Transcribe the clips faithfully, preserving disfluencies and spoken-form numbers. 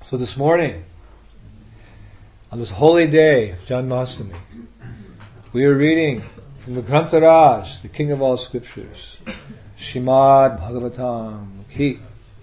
So this morning, on this holy day of Janmashtami, we are reading from the Grantharaj, the king of all scriptures, Shrimad Bhagavatam Ki,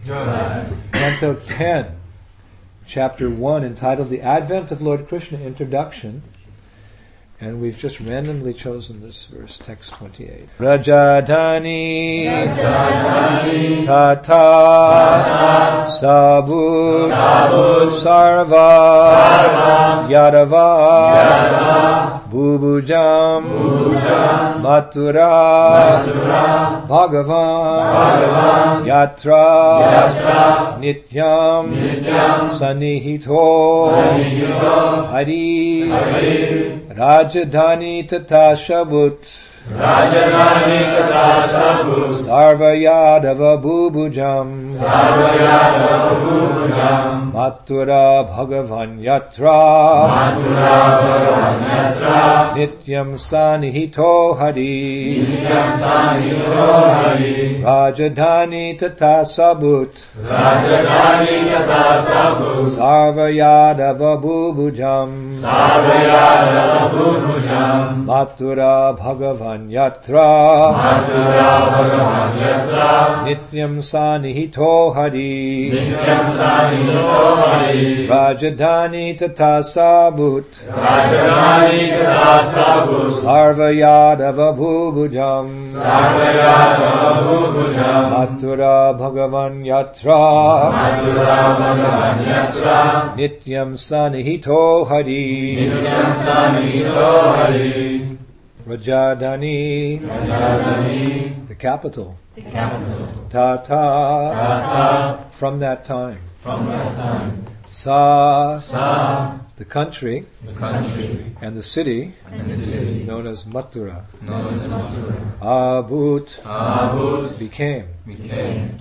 Canto ten, Chapter one, entitled The Advent of Lord Krishna, Introduction. And we've just randomly chosen this verse, text twenty-eight. Rajadhani, Rajadhani Tata, Tata Sabut, Sabut Sarva, Sarva Yadava, Yadava Bubujam, Bubujam Mathura, Mathura Bhagavan, Bhagavan Yatra, Yatra Nityam, Nityam Sanihito, Sanihito Hari, Hari Rajadhani Tata Shabut, Rajadhani Tata Shabut, Sarva Yadava Bubujam, Sarva Yadava Bubujam, Mathura Bhagavan Yatra, Mathura Bhagavan Yatra, Nityam Sanihito Hari, Nityam Sanihito Hari, Rajadhani Tata Sabut, Rajadhani Tata Sabut, Sarva Yadava Bubujam, Sarva Yadava Bubujam, Mathura Bhagavan Yatra, Mathura Bhagavan Yatra, Nityam Sanihito Hari, Nityam Sanihito Hari, Rajadhani Tata Sabut, Rajadhani Tata Sabut, Sarva Yadava Bubujam, Sarva Yadava Bubujam, Mathura Bhagavan Yatra, Mathura Bhagavan Yatra, Nityam Sanihito Hari, Nityam Sanihito Hari. Rajadhani, Rajadhani, the capital, the capital, Tata, Tata, from that time, from that time, Sa, Sa, the country, the country, and the city, and the city, known as Mathura, known as Mathura, Abhut, Abhut, became, became,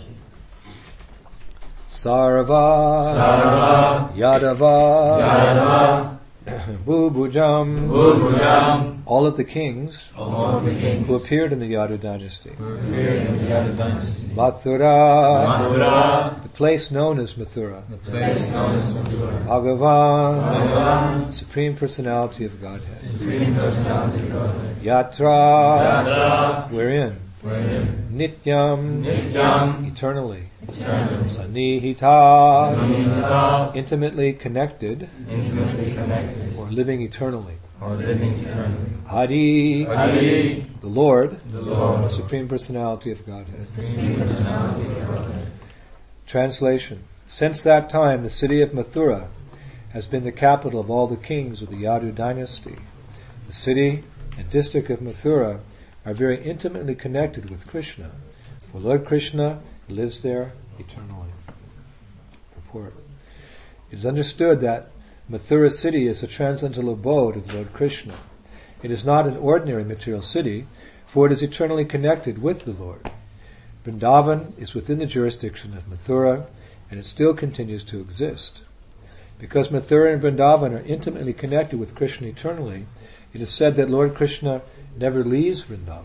Sarva, Sarva, Yadava, Yadava, Bubujam, Bubujam, all of the kings all of the kings who appeared in the Yadu dynasty, who appeared in the Yadu dynasty, Mathura, Mathura, the place known as Mathura, the place known as Mathura, Bhagavan, Bhagavan, Supreme Personality of Godhead, Supreme Personality of Godhead, Yatra, Yatra, wherein, wherein, Nityam, Nityam, eternally, eternally, Sanihita, Sanihita, intimately connected, intimately connected, or living eternally, or living eternally, Hari, Hari, the Lord, the Lord, the Supreme Personality of Godhead. Supreme Personality of Godhead. Translation. Since that time, the city of Mathura has been the capital of all the kings of the Yadu dynasty. The city and district of Mathura are very intimately connected with Krishna, for Lord Krishna lives there eternally. Purport. It is understood that Mathura city is a transcendental abode of Lord Krishna. It is not an ordinary material city, for it is eternally connected with the Lord. Vrindavan is within the jurisdiction of Mathura, and it still continues to exist. Because Mathura and Vrindavan are intimately connected with Krishna eternally, it is said that Lord Krishna never leaves Vrindavan.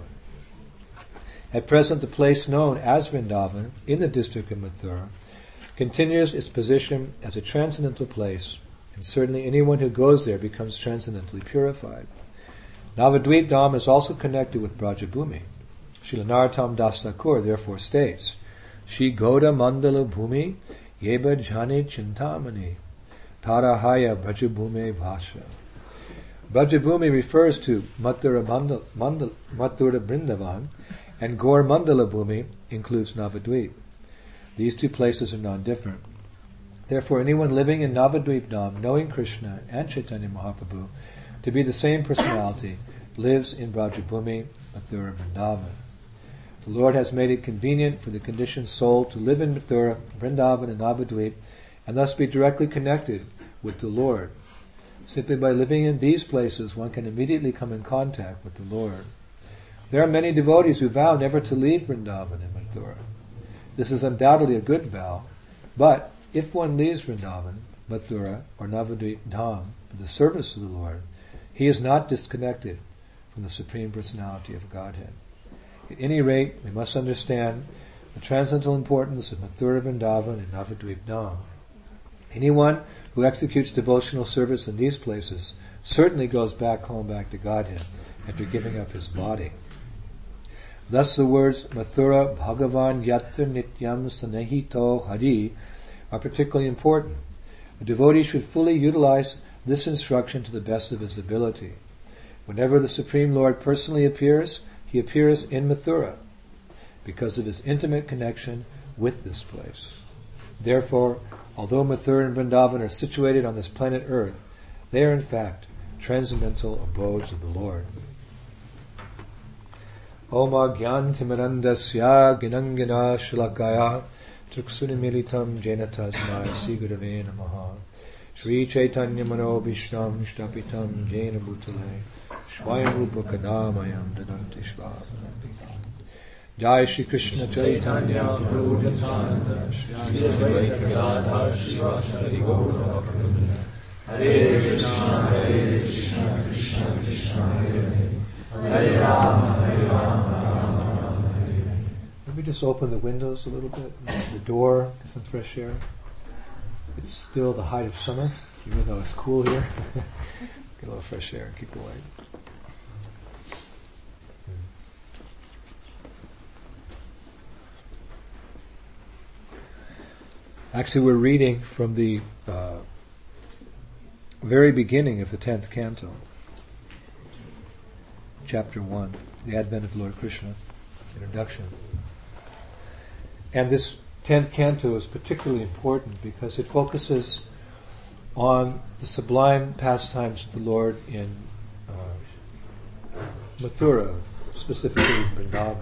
At present, the place known as Vrindavan, in the district of Mathura, continues its position as a transcendental place, and certainly anyone who goes there becomes transcendentally purified. Navadvip Dham is also connected with Brajabhumi. Srila Narottam Das Thakur therefore states, Shri Goda Mandala Bhumi Yeba Jhani Chintamani Tarahaya Brajabhume Vasha. Brajabhumi refers to Mathura, Mandal, Mandal, Mathura Brindavan, and Gaur Mandala Bhumi includes Navadvip. These two places are non-different. Therefore, anyone living in Navadvip Dham, knowing Krishna and Chaitanya Mahaprabhu to be the same personality, lives in Brajabhumi, Mathura, Vrindavan. The Lord has made it convenient for the conditioned soul to live in Mathura, Vrindavan, and Navadvip, and thus be directly connected with the Lord. Simply by living in these places, one can immediately come in contact with the Lord. There are many devotees who vow never to leave Vrindavan and Mathura. This is undoubtedly a good vow, but if one leaves Vrindavan, Mathura, or Navadvip Dham for the service of the Lord, he is not disconnected from the Supreme Personality of Godhead. At any rate, we must understand the transcendental importance of Mathura, Vrindavan, and Navadvip Dham. Anyone who executes devotional service in these places certainly goes back home, back to Godhead, after giving up his body. Thus the words Mathura Bhagavan Yatra Nityam Sanehito Hari are particularly important. A devotee should fully utilize this instruction to the best of his ability. Whenever the Supreme Lord personally appears, he appears in Mathura because of his intimate connection with this place. Therefore, although Mathura and Vrindavan are situated on this planet Earth, they are in fact transcendental abodes of the Lord. Om Agyan Timirandasya Ginangina Shalakaya Tuksunimilitam Jainatasmaya Sigurave Namaha Sri Chaitanya Mano Vishram Shtapitam Jaina Bhutale Swayamrupakadamayam Dadanti Svavanandi. Jai Shri Krishna Chaitanya Prabhu Nityananda Shri Advaita Gadadhar Srivasadi Gaura Hare Krishna Hare Krishna Krishna Krishna Hare Hare Hare Rama Hare Rama Rama Rama Hare Hare. Let me just open the windows a little bit, the door, get some fresh air. It's still the height of summer, even though it's cool here. Get a little fresh air and keep it light. Actually, we're reading from the uh, very beginning of the tenth canto, chapter one, the Advent of Lord Krishna, introduction. And this tenth canto is particularly important because it focuses on the sublime pastimes of the Lord in uh, Mathura, specifically Vrindavan.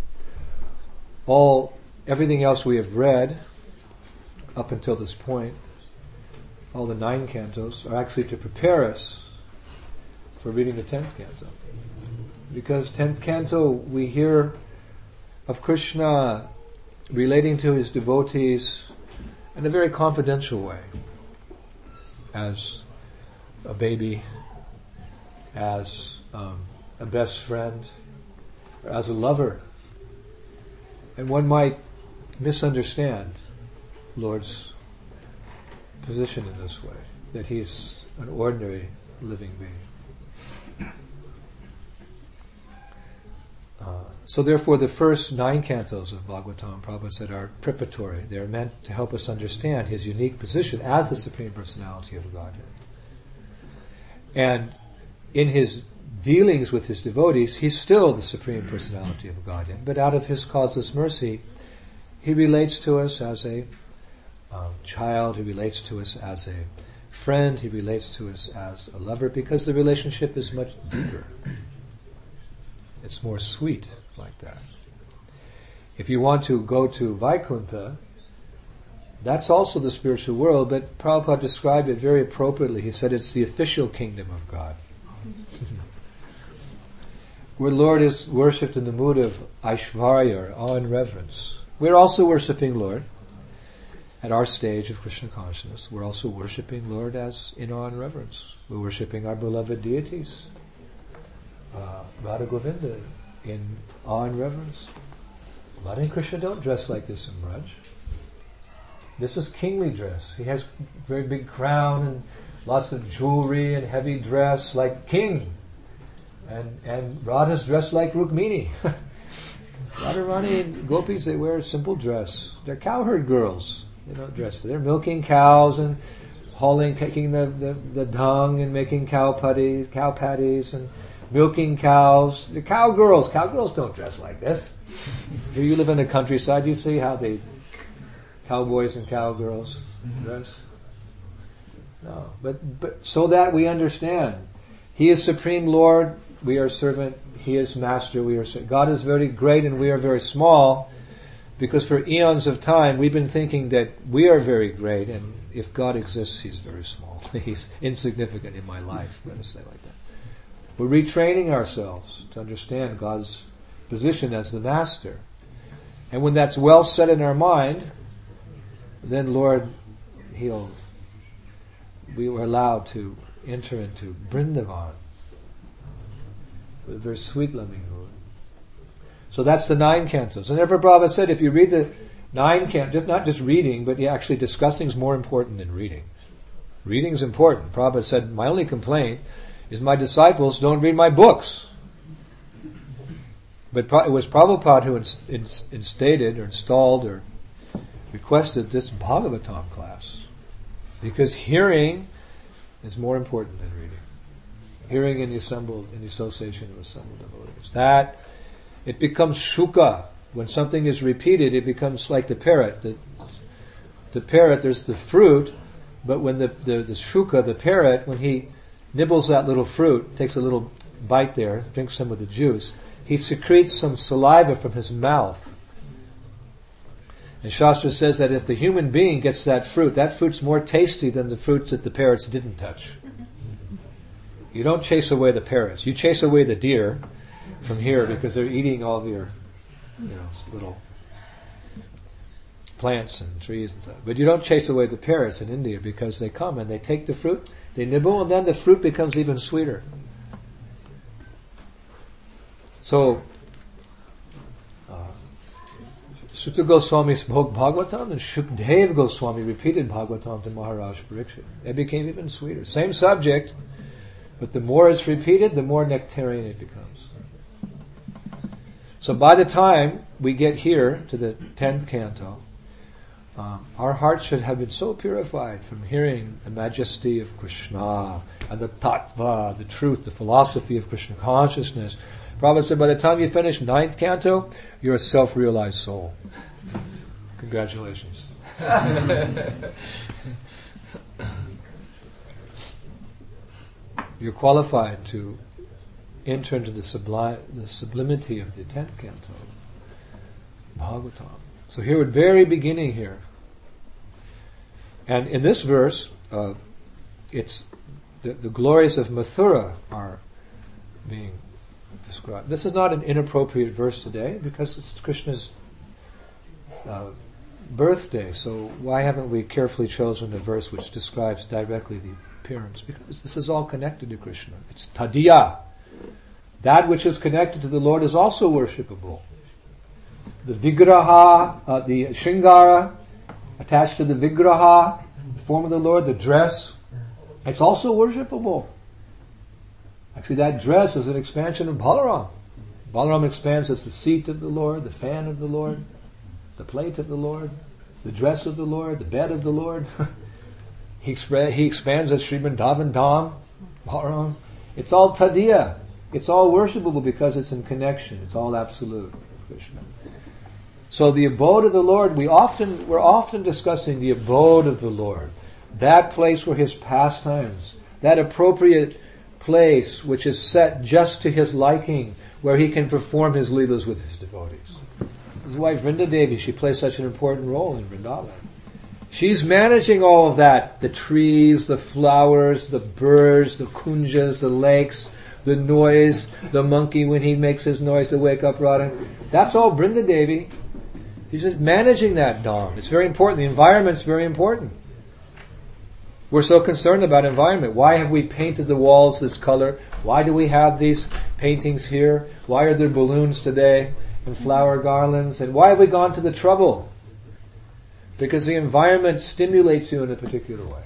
All, everything else we have read up until this point, all the nine cantos, are actually to prepare us for reading the tenth canto. Because tenth canto, we hear of Krishna relating to his devotees in a very confidential way, as a baby, as um, a best friend, or as a lover. And one might misunderstand Lord's position in this way, that he's an ordinary living being. Uh, so therefore the first nine cantos of Bhagavatam, Prabhupada said, are preparatory. They are meant to help us understand his unique position as the Supreme Personality of Godhead. And in his dealings with his devotees, he's still the Supreme Personality of Godhead, but out of his causeless mercy, he relates to us as a Um, child, he relates to us as a friend, he relates to us as a lover, because the relationship is much deeper. It's more sweet like that. If you want to go to Vaikuntha, that's also the spiritual world, but Prabhupada described it very appropriately. He said it's the official kingdom of God. Where Lord is worshipped in the mood of Aishvarya, or awe and reverence. We're also worshipping Lord. At our stage of Krishna consciousness, we're also worshipping Lord as in awe and reverence. We're worshipping our beloved deities, uh, Radha Govinda, in awe and reverence. Radha and Krishna don't dress like this in Braj. This is kingly dress. He has a very big crown and lots of jewelry and heavy dress like king. And and Radha's dressed like Rukmini. Radharani and gopis, they wear a simple dress. They're cowherd girls. They don't dress. They're milking cows and hauling, taking the, the, the dung and making cow putty, cow patties and milking cows. The cowgirls. Cowgirls don't dress like this. Here you live in the countryside, you see how the cowboys and cowgirls dress? No. But, but so that we understand. He is Supreme Lord, we are servant. He is Master, we are servant. God is very great and we are very small. Because for eons of time, we've been thinking that we are very great, and if God exists, he's very small. He's insignificant in my life, let us say like that. We're retraining ourselves to understand God's position as the Master. And when that's well set in our mind, then Lord, he'll, we were allowed to enter into Vrindavan with a very sweet, loving mood. So that's the nine cantos. And ever Prabhupada said, if you read the Nine can't, just not just reading, but yeah, actually discussing is more important than reading. Reading is important. Prabhupada said, my only complaint is my disciples don't read my books. But it was Prabhupada who ins- ins- instated or installed or requested this Bhagavatam class. Because hearing is more important than reading. Hearing in the assembled, in the association of assembled devotees. That, it becomes shuka. When something is repeated, it becomes like the parrot. The, the parrot, there's the fruit, but when the, the, the shuka, the parrot, when he nibbles that little fruit, takes a little bite there, drinks some of the juice, he secretes some saliva from his mouth. And Shastra says that if the human being gets that fruit, that fruit's more tasty than the fruits that the parrots didn't touch. You don't chase away the parrots. You chase away the deer from here because they're eating all of your, you know, little plants and trees and stuff. But you don't chase away the parrots in India because they come and they take the fruit, they nibble, and then the fruit becomes even sweeter. So, uh, Sutta Goswami spoke Bhagavatam, and Shukdev Goswami repeated Bhagavatam to Maharaj Parikshit. It became even sweeter. Same subject, but the more it's repeated, the more nectarian it becomes. So by the time we get here to the tenth canto, um, our hearts should have been so purified from hearing the majesty of Krishna and the tattva, the truth, the philosophy of Krishna consciousness. Prabhupada said, by the time you finish ninth canto, you're a self-realized soul. Congratulations. You're qualified to enter into the sublime, the sublimity of the tenth canto, Bhagavatam. So here at the very beginning here, and in this verse, uh, it's the, the glories of Mathura are being described. This is not an inappropriate verse today because it's Krishna's uh, birthday. So why haven't we carefully chosen a verse which describes directly the appearance? Because this is all connected to Krishna. It's tadiya. That which is connected to the Lord is also worshipable. The vigraha, uh, the shringara, attached to the vigraha, the form of the Lord, the dress, it's also worshipable. Actually, that dress is an expansion of Balaram. Balaram expands as the seat of the Lord, the fan of the Lord, the plate of the Lord, the dress of the Lord, the bed of the Lord. he, exp- he expands as Sri Vrindavan Dham, Balaram. It's all tadiya. It's all worshipable because it's in connection. It's all absolute with Krishna. So the abode of the Lord, we often, we're often discussing the abode of the Lord. That place where His pastimes, that appropriate place which is set just to His liking, where He can perform His leelas with His devotees. His wife Vrinda Devi, she plays such an important role in Vrindavan. She's managing all of that, the trees, the flowers, the birds, the kunjas, the lakes, the noise, the monkey when he makes his noise to wake up Radha. That's all Vrinda Devi. She's just managing that Dham. It's very important. The environment's very important. We're so concerned about environment. Why have we painted the walls this color? Why do we have these paintings here? Why are there balloons today and flower garlands? And why have we gone to the trouble? Because the environment stimulates you in a particular way.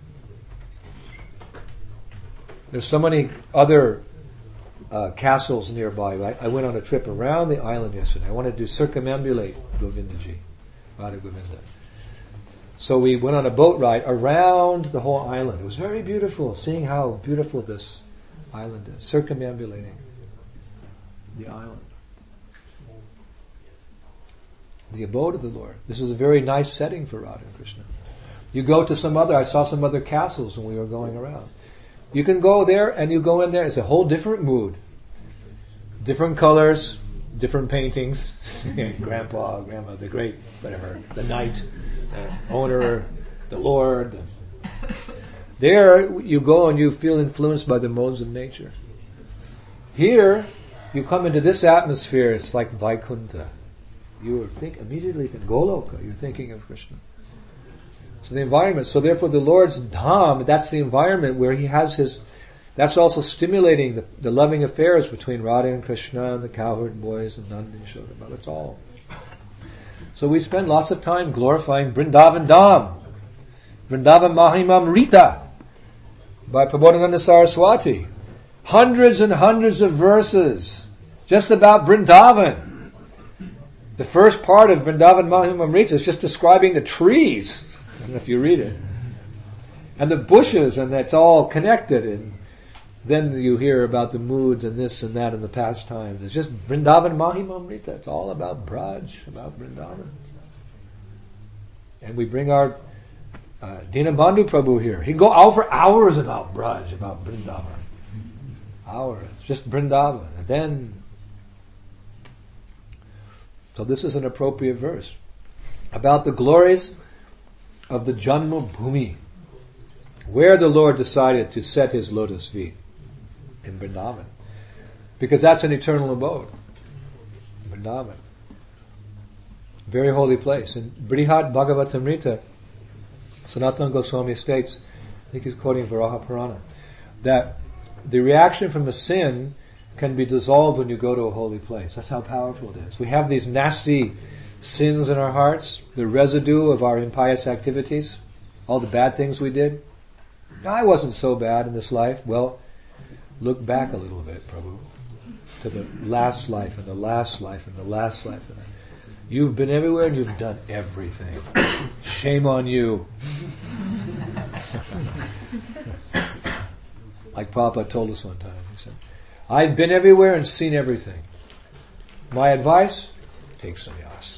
There's so many other uh, castles nearby. I, I went on a trip around the island yesterday. I wanted to circumambulate Govindaji, Radha Govinda. So we went on a boat ride around the whole island. It was very beautiful, seeing how beautiful this island is, circumambulating the island. The abode of the Lord. This is a very nice setting for Radha and Krishna. You go to some other, I saw some other castles when we were going around. You can go there and you go in there, it's a whole different mood. Different colors, different paintings. Grandpa, grandma, the great, whatever, the knight, the owner, the Lord. There you go and you feel influenced by the modes of nature. Here, you come into this atmosphere, it's like Vaikuntha. You think immediately think Goloka, you're thinking of Krishna. So the environment, so therefore the Lord's Dham, that's the environment where He has His, that's also stimulating the, the loving affairs between Radha and Krishna and the cowherd boys and Nanda and Yashoda. It's all. So we spend lots of time glorifying Vrindavan Dham, Vrindavan Mahimamrita by Prabodhananda Saraswati. Hundreds and hundreds of verses just about Vrindavan. The first part of Vrindavan Mahimamrita is just describing the trees. I don't know if you read it. And the bushes, and it's all connected. And then you hear about the moods and this and that and the pastimes. It's just Vrindavan Mahimamrita. It's all about Braj, about Vrindavan. And we bring our uh, Dinabandhu Prabhu here. He can go out for hours about Braj, about Vrindavan. Hours. Just Vrindavan. And then... So this is an appropriate verse. About the glories of the Janma Bhumi, where the Lord decided to set his lotus feet. In Vrindavan. Because that's an eternal abode. Vrindavan. Very holy place. In Brihad Bhagavatamrita, Sanatana Goswami states, I think he's quoting Varaha Purana, that the reaction from a sin can be dissolved when you go to a holy place. That's how powerful it is. We have these nasty sins in our hearts, the residue of our impious activities, all the bad things we did. I wasn't so bad in this life. Well, look back a little bit, Prabhu, to the last life and the last life and the last life. You've been everywhere and you've done everything. Shame on you. Like Prabhupada told us one time. He said, I've been everywhere and seen everything. My advice, take sannyas.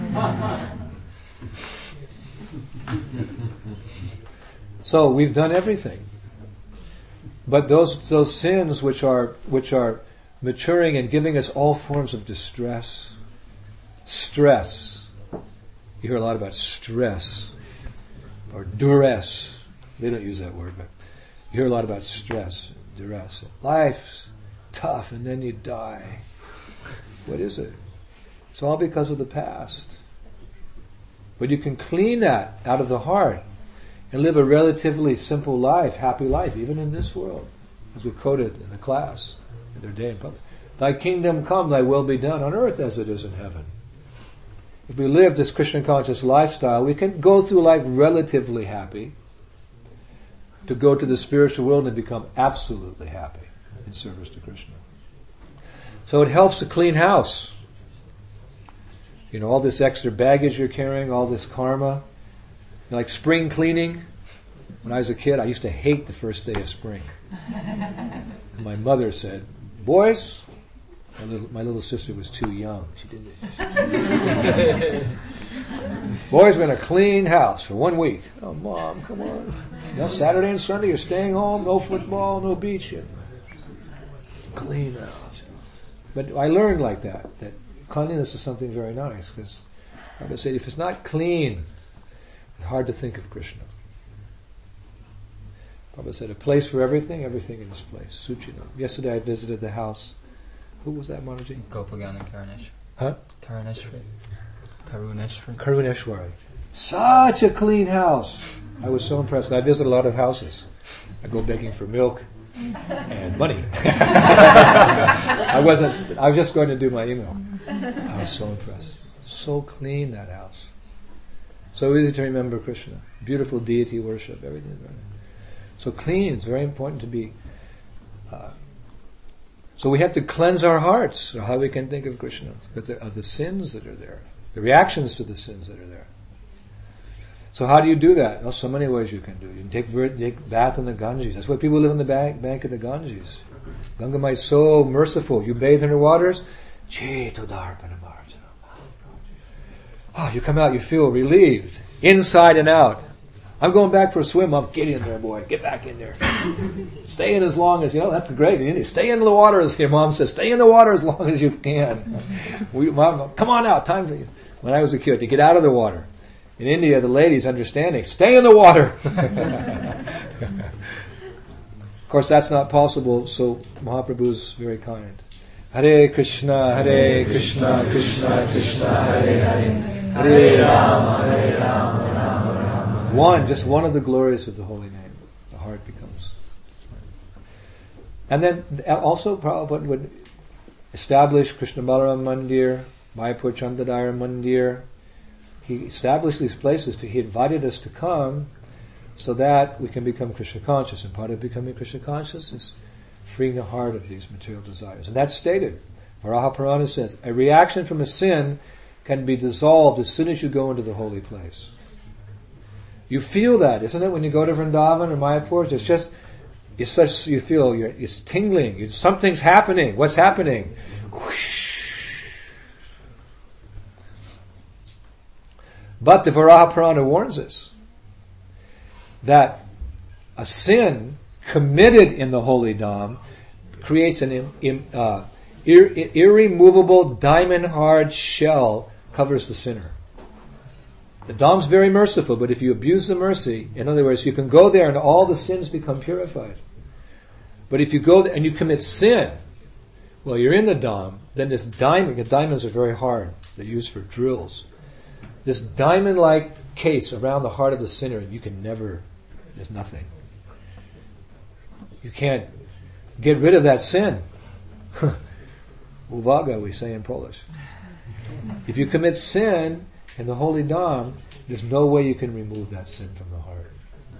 So we've done everything. But those those sins which are which are maturing and giving us all forms of distress, stress. You hear a lot about stress or duress. They don't use that word, but you hear a lot about stress, duress. Life's tough, and then you die. What is it? It's all because of the past. But you can clean that out of the heart and live a relatively simple life, happy life, even in this world, as we quoted in the class in their day in public. Thy kingdom come, thy will be done on earth as it is in heaven. If we live this Krishna conscious lifestyle, we can go through life relatively happy, to go to the spiritual world and become absolutely happy in service to Krishna. So it helps to clean house. You know, all this extra baggage you're carrying, all this karma. Like spring cleaning. When I was a kid, I used to hate the first day of spring. And my mother said, boys, my little, my little sister was too young. She didn't. Boys, we're going to clean house for one week. Oh, Mom, come on. You know, Saturday and Sunday, you're staying home, no football, no beach. Clean house. But I learned like that, that cleanliness is something very nice, because I would say if it's not clean, it's hard to think of Krishna. Prabhupada said, a place for everything, everything in its place. Suchinam. Yesterday I visited the house. Who was that, Manaji? Gopagan and Karuneshwari. Huh? Karuneshwari. Karuneshwari. Karuneshwari. Such a clean house. I was so impressed. I visit a lot of houses. I go begging for milk and money. I wasn't, I was just going to do my email. I was so impressed. So clean, that house. So easy to remember Krishna. Beautiful deity worship, everything. So clean, it's very important to be. Uh, so we have to cleanse our hearts, or how we can think of Krishna, because of the sins that are there, the reactions to the sins that are there. So how do you do that? Well, so many ways you can do it. You can take, take bath in the Ganges. That's why people live on the bank, bank of the Ganges. Gangamai is so merciful. You bathe in her waters, oh, you come out, you feel relieved, inside and out. I'm going back for a swim. Mom, get in there, boy. Get back in there. Stay in as long as, you know, that's great. You stay in the water, as your mom says. Stay in the water as long as you can. We, Mom, come on out. Time for you. When I was a kid, to get out of the water. In India, the ladies understanding. Stay in the water. Of course, that's not possible, so Mahaprabhu's very kind. Hare Krishna, Hare Krishna, Krishna Krishna, Hare Hare, Hare Rama, Hare Rama, Rama Rama. One, just one of the glories of the holy name. The heart becomes. And then also Prabhupada would establish Krishna Balaram Mandir, Mayapur Chandadhara Mandir, he established these places. To, he invited us to come so that we can become Krishna conscious. And part of becoming Krishna conscious is freeing the heart of these material desires. And that's stated. Varaha Purana says, a reaction from a sin can be dissolved as soon as you go into the holy place. You feel that, isn't it? When you go to Vrindavan or Mayapur, it's just, it's such, you feel, you're, it's tingling. You, something's happening. What's happening? Whoosh. But the Varaha Purana warns us that a sin committed in the holy dham creates an im, im, uh, ir, irremovable diamond-hard shell covers the sinner. The Dham's very merciful, but if you abuse the mercy, in other words, you can go there and all the sins become purified. But if you go there and you commit sin, well, you're in the Dham, then this diamond, the diamonds are very hard. They're used for drills. This diamond-like case around the heart of the sinner, you can never, there's nothing. You can't get rid of that sin. Uwaga, we say in Polish. If you commit sin in the holy Dham, there's no way you can remove that sin from the heart.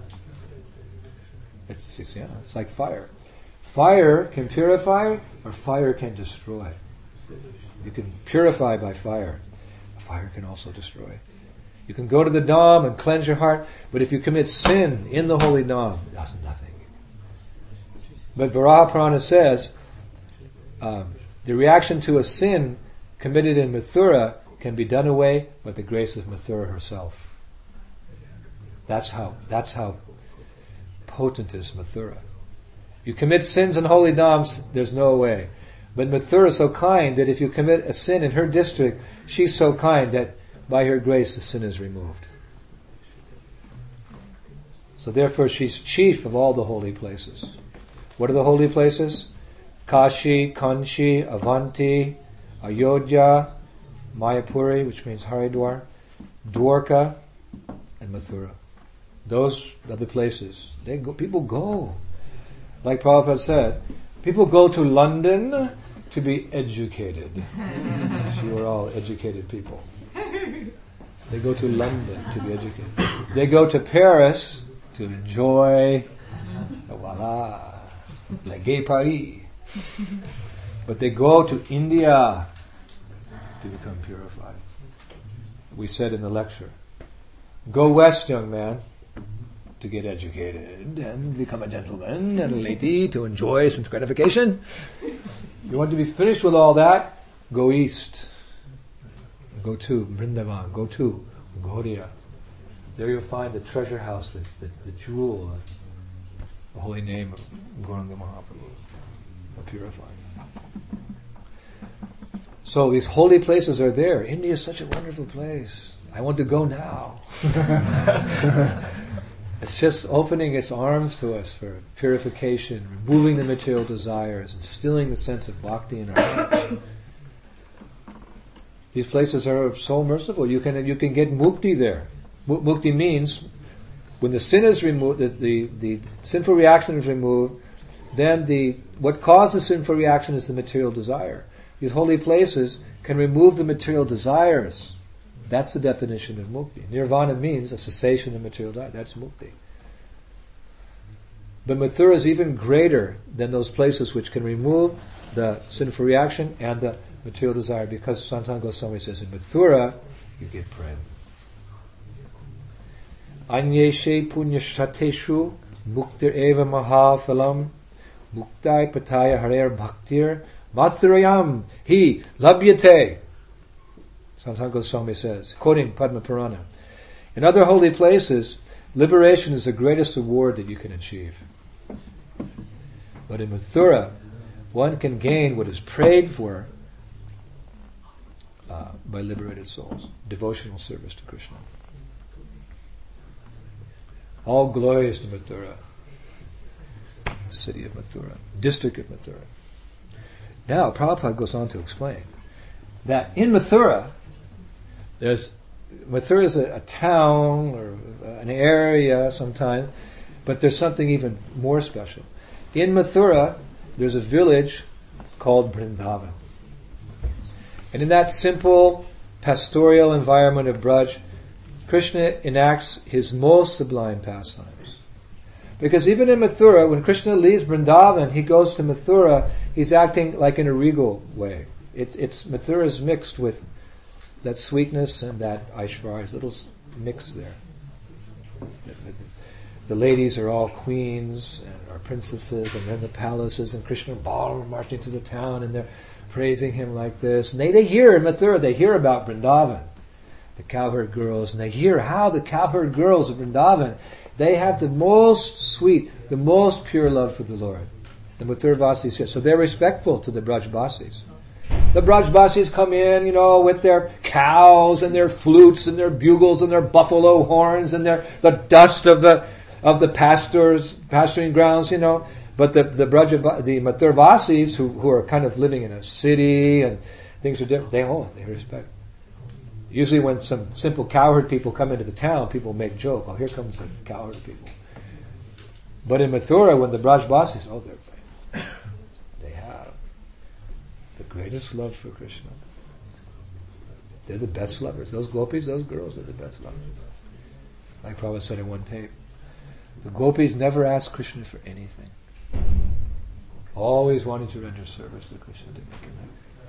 It's, it's, yeah, it's like fire. Fire can purify, or fire can destroy. You can purify by fire. Fire can also destroy. You can go to the Dham and cleanse your heart, but if you commit sin in the holy Dham, that's nothing. But Varaha Purana says um, the reaction to a sin committed in Mathura can be done away by the grace of Mathura herself. That's how that's how potent is Mathura. You commit sins in holy dhams, there's no way. But Mathura is so kind that if you commit a sin in her district, she's so kind that by her grace the sin is removed. So therefore she's chief of all the holy places. What are the holy places? Kashi, Kanchi, Avanti, Ayodhya, Mayapuri, which means Haridwar, Dwarka, and Mathura. Those are the places. They go, people go. Like Prabhupada said, people go to London to be educated. So you are all educated people. They go to London to be educated. They go to Paris to enjoy, voila, la gay Paris. But they go to India to become purified. We said in the lecture, go west, young man, to get educated and become a gentleman and a lady to enjoy sense gratification. You want to be finished with all that? Go east. Go to Vrindavan. Go to Gaudiya. There you'll find the treasure house, the, the, the jewel, the holy name of Gauranga Mahaprabhu, the purifying. So these holy places are there. India is such a wonderful place. I want to go now. It's just opening its arms to us for purification, removing the material desires, instilling the sense of bhakti in our hearts. These places are so merciful. You can you can get mukti there. Mukti means when the sin is removed, the, the, the sinful reaction is removed, then the what causes sinful reaction is the material desire. These holy places can remove the material desires. That's the definition of mukti. Nirvana means a cessation of material desire. That's mukti. But Mathura is even greater than those places which can remove the sinful reaction and the material desire, because Sanatana Goswami says in Mathura you get prem. Anyeshe punyashateshu muktir eva mahaphalam muktai pataya harer bhaktir Mathurayam hi labhyate. Sanatana Goswami says, quoting Padma Purana, in other holy places, liberation is the greatest reward that you can achieve. But in Mathura, one can gain what is prayed for uh, by liberated souls, devotional service to Krishna. All glories to Mathura, the city of Mathura, district of Mathura. Now, Prabhupada goes on to explain that in Mathura, there's Mathura is a, a town or an area sometimes, but there's something even more special. In Mathura, there's a village called Vrindavan. And in that simple pastoral environment of Braj, Krishna enacts his most sublime pastimes. Because even in Mathura, when Krishna leaves Vrindavan, he goes to Mathura, he's acting like in a regal way. It's, it's Mathura is mixed with that sweetness and that Aishvarya, is a little mix there. The ladies are all queens and are princesses, and they're in the palaces, and Krishna and Balaram are marching to the town, and they're praising him like this. And they, they hear in Mathura, they hear about Vrindavan, the cowherd girls, and they hear how the cowherd girls of Vrindavan, they have the most sweet, the most pure love for the Lord. The Mathuravasis here. So they're respectful to the Brajbasis. The Brajbasis come in, you know, with their cows and their flutes and their bugles and their buffalo horns and their the dust of the of the pastures, pasturing grounds, you know. But the the Braj, the Mathuravasis, who who are kind of living in a city and things are different, they hold, they respect. Usually when some simple cowherd people come into the town, people make joke, oh, here comes the cowherd people. But in Mathura, when the Brajbasis, oh, they're they have the greatest love for Krishna. They're the best lovers. Those gopis, those girls are the best lovers. Like Prabhupada said in one tape, the gopis never ask Krishna for anything. Always wanting to render service to Krishna to make him happy.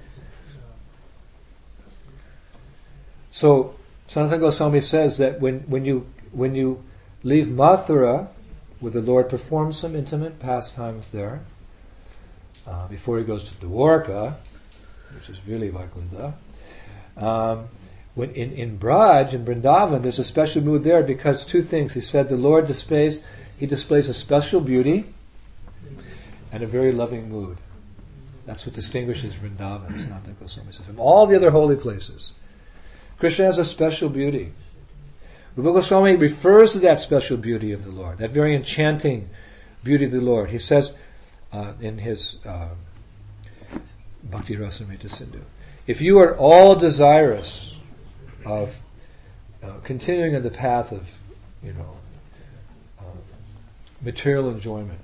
So Sanatana Goswami says that when, when you when you leave Mathura, where the Lord performs some intimate pastimes there, uh, before he goes to Dwarka, which is really Vaikuntha, um, when in, in Braj, in Vrindavan, there's a special mood there because two things. He said the Lord displays, he displays a special beauty and a very loving mood. That's what distinguishes Vrindavan, Sanatana Goswami says, from all the other holy places. Krishna has a special beauty. Rupa Goswami refers to that special beauty of the Lord, that very enchanting beauty of the Lord. He says uh, in his uh, Bhakti Rasamrita Sindhu, if you are all desirous of uh, continuing on the path of, you know, uh, material enjoyment,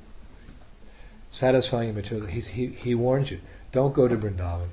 satisfying material, he's, he he warns you, don't go to Vrindavan.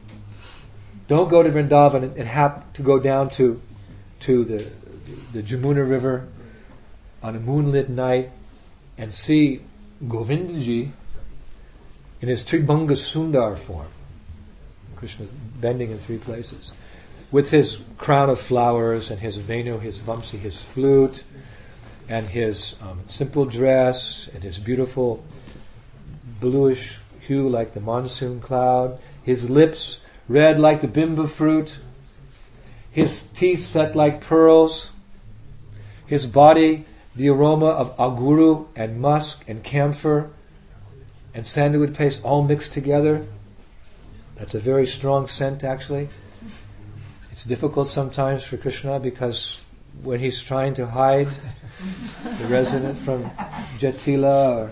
Don't go to Vrindavan and, and have to go down to to the the Jamuna River on a moonlit night and see Govindaji in his Tribhanga Sundar form. Krishna's bending in three places, with his crown of flowers and his Venu, his Vamsi, his flute, and his um, simple dress, and his beautiful bluish hue like the monsoon cloud, his lips red like the bimba fruit, his teeth set like pearls, his body the aroma of aguru and musk and camphor and sandalwood paste all mixed together. That's a very strong scent, actually. It's difficult sometimes for Krishna because when he's trying to hide the resident from Jatila, or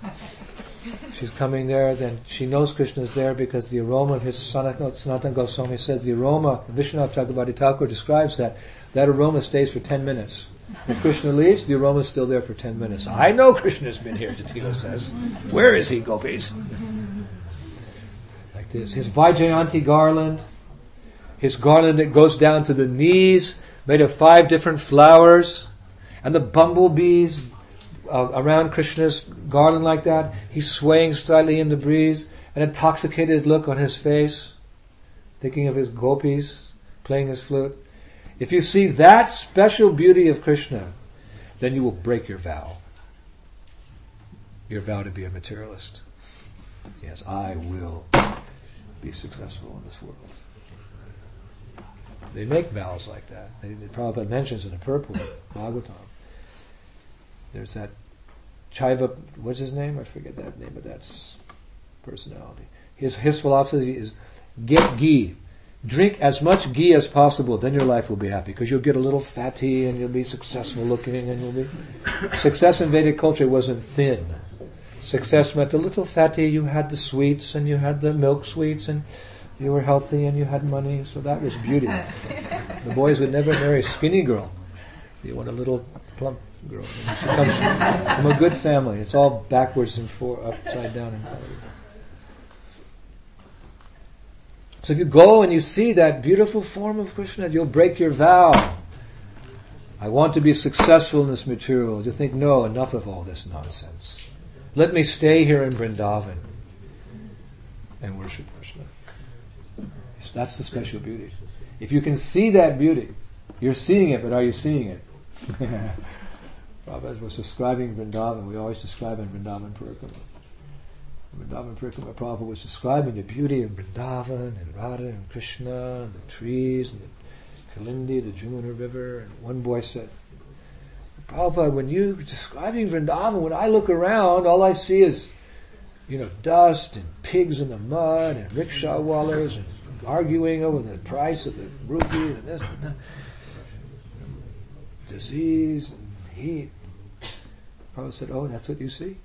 she's coming there, then she knows Krishna's there because the aroma of his, Sanatana Goswami says, the aroma, Vishwanath Chakravarti Thakur describes that, that aroma stays for ten minutes. If Krishna leaves, the aroma is still there for ten minutes. I know Krishna's been here, Jatila says. Where is he, gopis? Like this. His Vaijayanti garland, his garland that goes down to the knees, made of five different flowers, and the bumblebees Uh, around Krishna's garland like that, he's swaying slightly in the breeze, an intoxicated look on his face, thinking of his gopis, playing his flute. If you see that special beauty of Krishna, then you will break your vow. Your vow to be a materialist. Yes, I will be successful in this world. They make vows like that. They, they Prabhupada mentions in the purport, Bhagavatam. There's that Chaiva, what's his name? I forget that name of that personality. His his philosophy is get ghee. Drink as much ghee as possible, then your life will be happy. Because you'll get a little fatty and you'll be successful looking and you'll be... Success in Vedic culture wasn't thin. Success meant a little fatty, you had the sweets and you had the milk sweets and you were healthy and you had money, so that was beauty. The boys would never marry a skinny girl. You want a little plump girl. She comes from a good family. It's all backwards and four, upside down and forward. So if you go and you see that beautiful form of Krishna, you'll break your vow I want to be successful in this material world. You think, no, enough of all this nonsense. Let me stay here in Vrindavan and worship Krishna. That's the special beauty. If you can see that beauty, you're seeing it, but are you seeing it? Prabhupada was describing Vrindavan. We always describe in Vrindavan Parikrama. Vrindavan Parikrama, Prabhupada was describing the beauty of Vrindavan and Radha and Krishna and the trees and the Kalindi, the Jamuna River. And one boy said, Prabhupada, when you're describing Vrindavan, when I look around, all I see is, you know, dust and pigs in the mud and rickshaw wallers and arguing over the price of the rupee and this and that. Disease and heat. Prabhupada said, oh, that's what you see?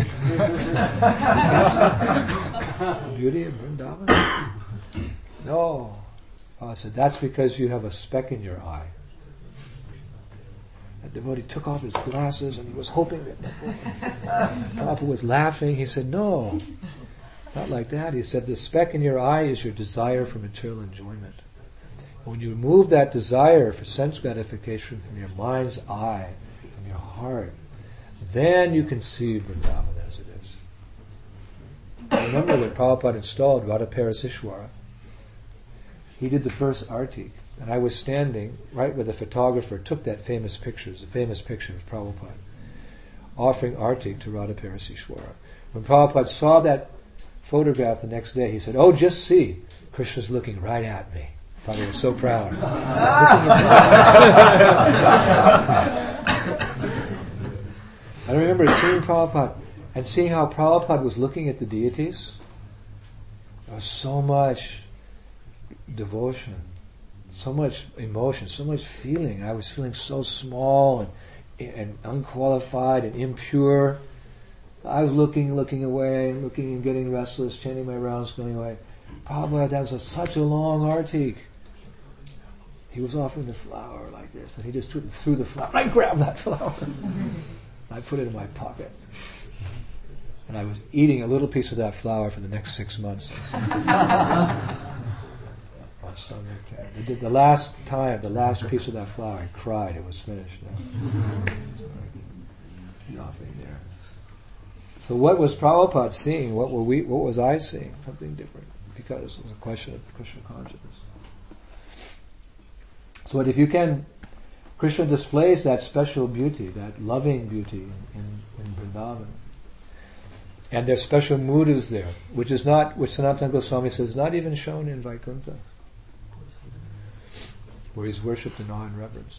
Beauty in Vrindavan? No. Prabhupada said, that's because you have a speck in your eye. The devotee took off his glasses and he was hoping that Prabhupada was laughing. He said, no, not like that. He said, the speck in your eye is your desire for material enjoyment. When you remove that desire for sense gratification from your mind's eye, from your heart, then you can see Vrindavan as it is. I remember when Prabhupada installed Radha Parasishwara, he did the first arti, and I was standing right where the photographer took that famous picture, the famous picture of Prabhupada, offering arti to Radha Parasishwara. When Prabhupada saw that photograph the next day, he said, oh, just see, Krishna's looking right at me. Prabhupada was so proud. I remember seeing Prabhupada and seeing how Prabhupada was looking at the deities. There was so much devotion, so much emotion, so much feeling. I was feeling so small and, and unqualified and impure. I was looking, looking away, looking and getting restless, chanting my rounds, going away. Prabhupada, that was a, such a long artik. He was offering the flower like this, and he just threw the flower. I grabbed that flower. I put it in my pocket. And I was eating a little piece of that flower for the next six months. I did the last time, the last piece of that flower, I cried. It was finished. Nothing there. So what was Prabhupada seeing? What were we? What was I seeing? Something different, because it was a question of Krishna consciousness. So what if you can? Krishna displays that special beauty, that loving beauty in, in Vrindavan. And their special mood is there, which is not, which Sanatana Goswami says, not even shown in Vaikuntha, where he's worshipped in awe and reverence.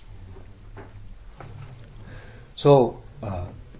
So, uh,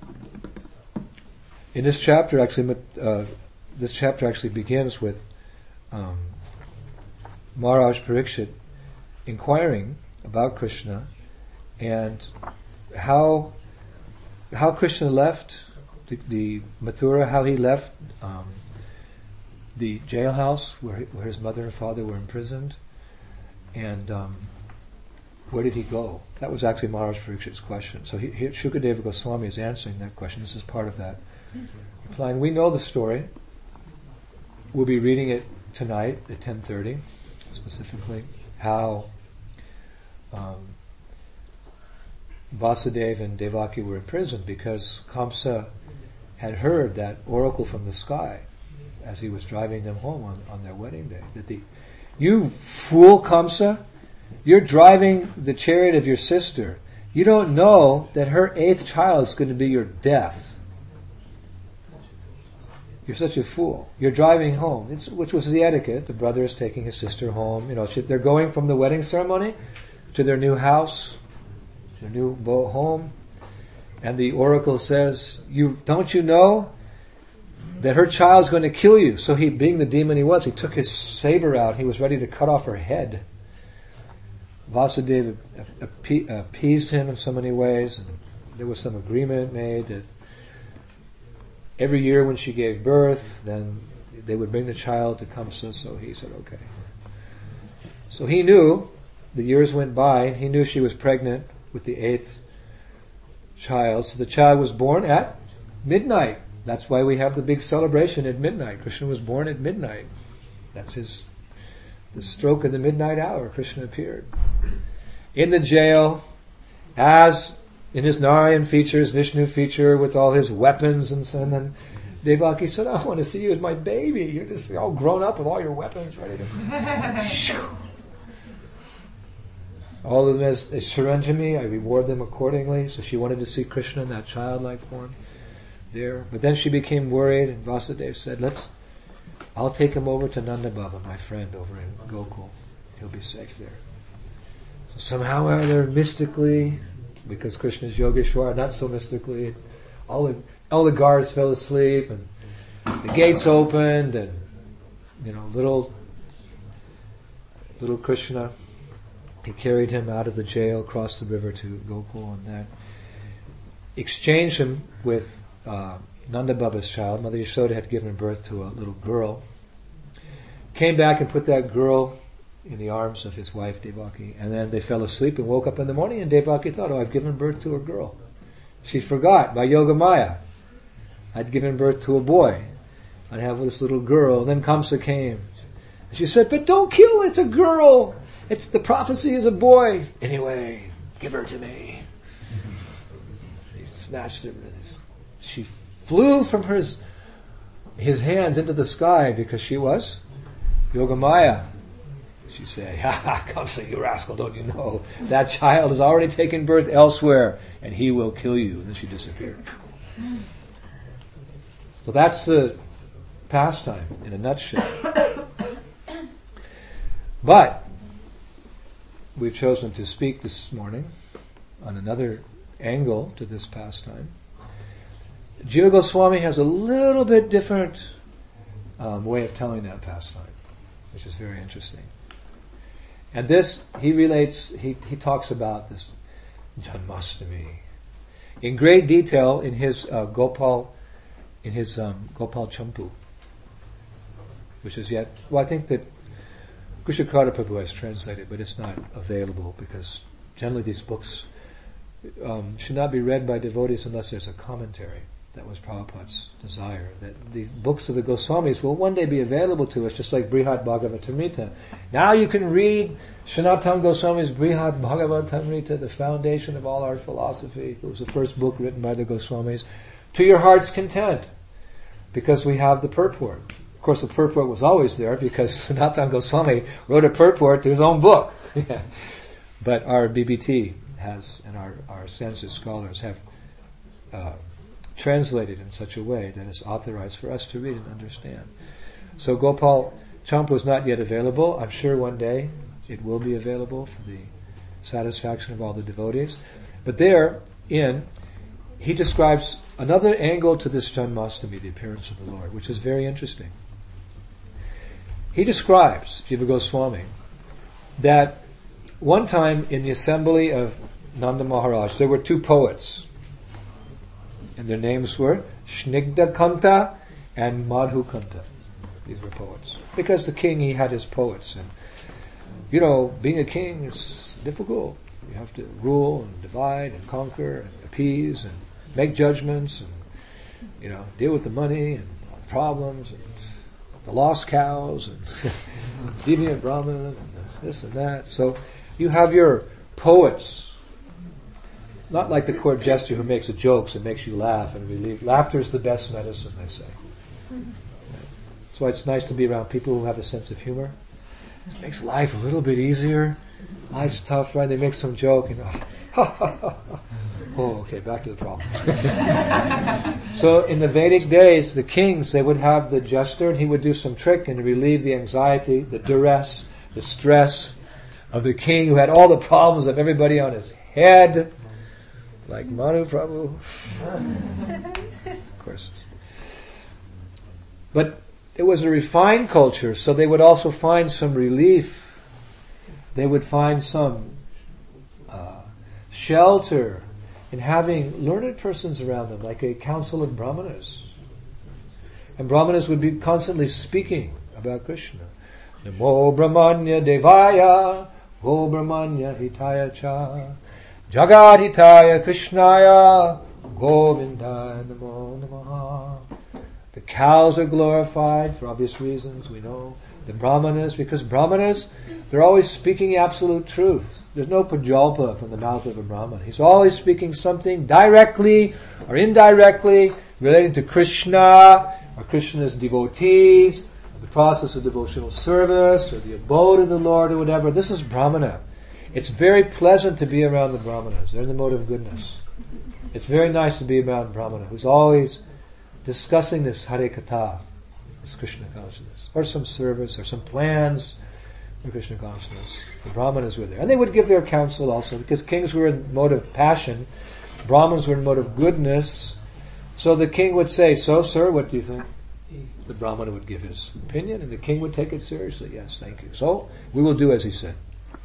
in this chapter, actually, uh, this chapter actually begins with um, Maharaj Parikshit inquiring about Krishna and how how Krishna left the, the Mathura, how he left um, the jailhouse where where his mother and father were imprisoned, and um, where did he go? That was actually Maharaj Parikshit's question. So he, he, Shukadeva Goswami is answering that question. This is part of that reply. And we know the story. We'll be reading it tonight at ten thirty, specifically how um, Vasudeva and Devaki were imprisoned because Kamsa had heard that oracle from the sky as he was driving them home on, on their wedding day. That the, you fool Kamsa, you're driving the chariot of your sister. You don't know that her eighth child is going to be your death. You're such a fool. You're driving home, it's, which was the etiquette. The brother is taking his sister home. You know, she, they're going from the wedding ceremony to their new house, their new bo- home, and the oracle says, "You don't you know that her child's going to kill you?" So he, being the demon he was, he took his saber out. He was ready to cut off her head. Vasudeva appeased him in so many ways, and there was some agreement made that every year when she gave birth, then they would bring the child to Kamsa. So he said, "Okay." So he knew. The years went by, and he knew she was pregnant with the eighth child. So the child was born at midnight. That's why we have the big celebration at midnight. Krishna was born at midnight. That's his, the stroke of the midnight hour. Krishna appeared in the jail. as in his Narayan features, Vishnu feature with all his weapons and so, and then Devaki said, I want to see you as my baby. You're just all grown up with all your weapons ready to... all of them as, as Sharanjami, I reward them accordingly. So she wanted to see Krishna in that childlike form there. But then she became worried, and Vasudeva said, let's, I'll take him over to Nanda Baba, my friend over in Gokul. He'll be safe there. So somehow or other, mystically, because Krishna is Yogeshwar, not so mystically, all the all the guards fell asleep, and the gates opened, and you know, little little Krishna, he carried him out of the jail, crossed the river to Gokul, and then exchanged him with uh, Nanda Baba's child. Mother Yashoda had given birth to a little girl. Came back and put that girl in the arms of his wife Devaki, and then they fell asleep and woke up in the morning, and Devaki thought, oh, I've given birth to a girl. She forgot, by Yoga Maya, I'd given birth to a boy. I'd have this little girl. And then Kamsa came. And she said, but don't kill, it's a girl. It's the prophecy is a boy. Anyway, give her to me. He snatched her. She flew from his, his hands into the sky because she was Yoga Maya. She said, ha ha, Kamsa, you rascal, don't you know? That child has already taken birth elsewhere, and he will kill you. And then she disappeared. So that's the pastime in a nutshell. But we've chosen to speak this morning on another angle to this pastime. Jiva Goswami has a little bit different um, way of telling that pastime, which is very interesting. And this, he relates, he, he talks about this Janmashtami in great detail in his uh, Gopal, in his um, Gopal Champu, which is yet, well, I think that Kushakarta Prabhu has translated, but it's not available because generally these books um, should not be read by devotees unless there's a commentary. That was Prabhupada's desire, that these books of the Goswamis will one day be available to us, just like Brihat Bhagavatamrita. Now you can read Sanatana Goswami's Brihat Bhagavatamrita, the foundation of all our philosophy. It was the first book written by the Goswamis, to your heart's content, because we have the purport. Of course, the purport was always there because Sanatana Goswami wrote a purport to his own book. But our B B T has, and our, our Sanskrit scholars have uh, translated in such a way that it's authorized for us to read and understand. So Gopal Champu is not yet available. I'm sure one day it will be available for the satisfaction of all the devotees. But therein, he describes another angle to this Janmashtami, the appearance of the Lord, which is very interesting. He describes, Jiva Goswami, that one time in the assembly of Nanda Maharaj, there were two poets, and their names were Snigdha Kanta and Madhu Kanta. These were poets. Because the king, he had his poets. And, you know, being a king is difficult. You have to rule and divide and conquer and appease and make judgments and, you know, deal with the money and problems and the lost cows and deviant Brahman and this and that. So you have your poets. Not like the court jester who makes a jokes and makes you laugh and relieve. Laughter is the best medicine, they say. That's why it's nice to be around people who have a sense of humor. It makes life a little bit easier. Life's tough, right? They make some joke and oh, oh okay, back to the problem. So in the Vedic days, the kings, they would have the jester and he would do some trick and relieve the anxiety, the duress, the stress of the king who had all the problems of everybody on his head. Like Manu Prabhu. Of course. But it was a refined culture, so they would also find some relief. They would find some uh, shelter in having learned persons around them, like a council of brahmanas. And brahmanas would be constantly speaking about Krishna. Namo Brahmanya Devaya, Ho Brahmanya Hitaya Cha. Jagadhitaya Krishnaya Govindaya Namo Namaha. The cows are glorified for obvious reasons, we know. The brahmanas, because brahmanas, they're always speaking absolute truth. there's no pajalpa from the mouth of a Brahmana. He's always speaking something directly or indirectly relating to Krishna or Krishna's devotees, or the process of devotional service, or the abode of the Lord, or whatever. This is Brahmana. It's very pleasant to be around the Brahmanas. They're in the mode of goodness. It's very nice to be around Brahmana, who's always discussing this Hare Katha, this Krishna consciousness, or some service, or some plans for Krishna consciousness. The Brahmanas were there. And they would give their counsel also, because kings were in mode of passion, Brahmins were in mode of goodness. So the king would say, so sir, what do you think? The Brahmana would give his opinion, and the king would take it seriously. Yes, thank you. So we will do as he said.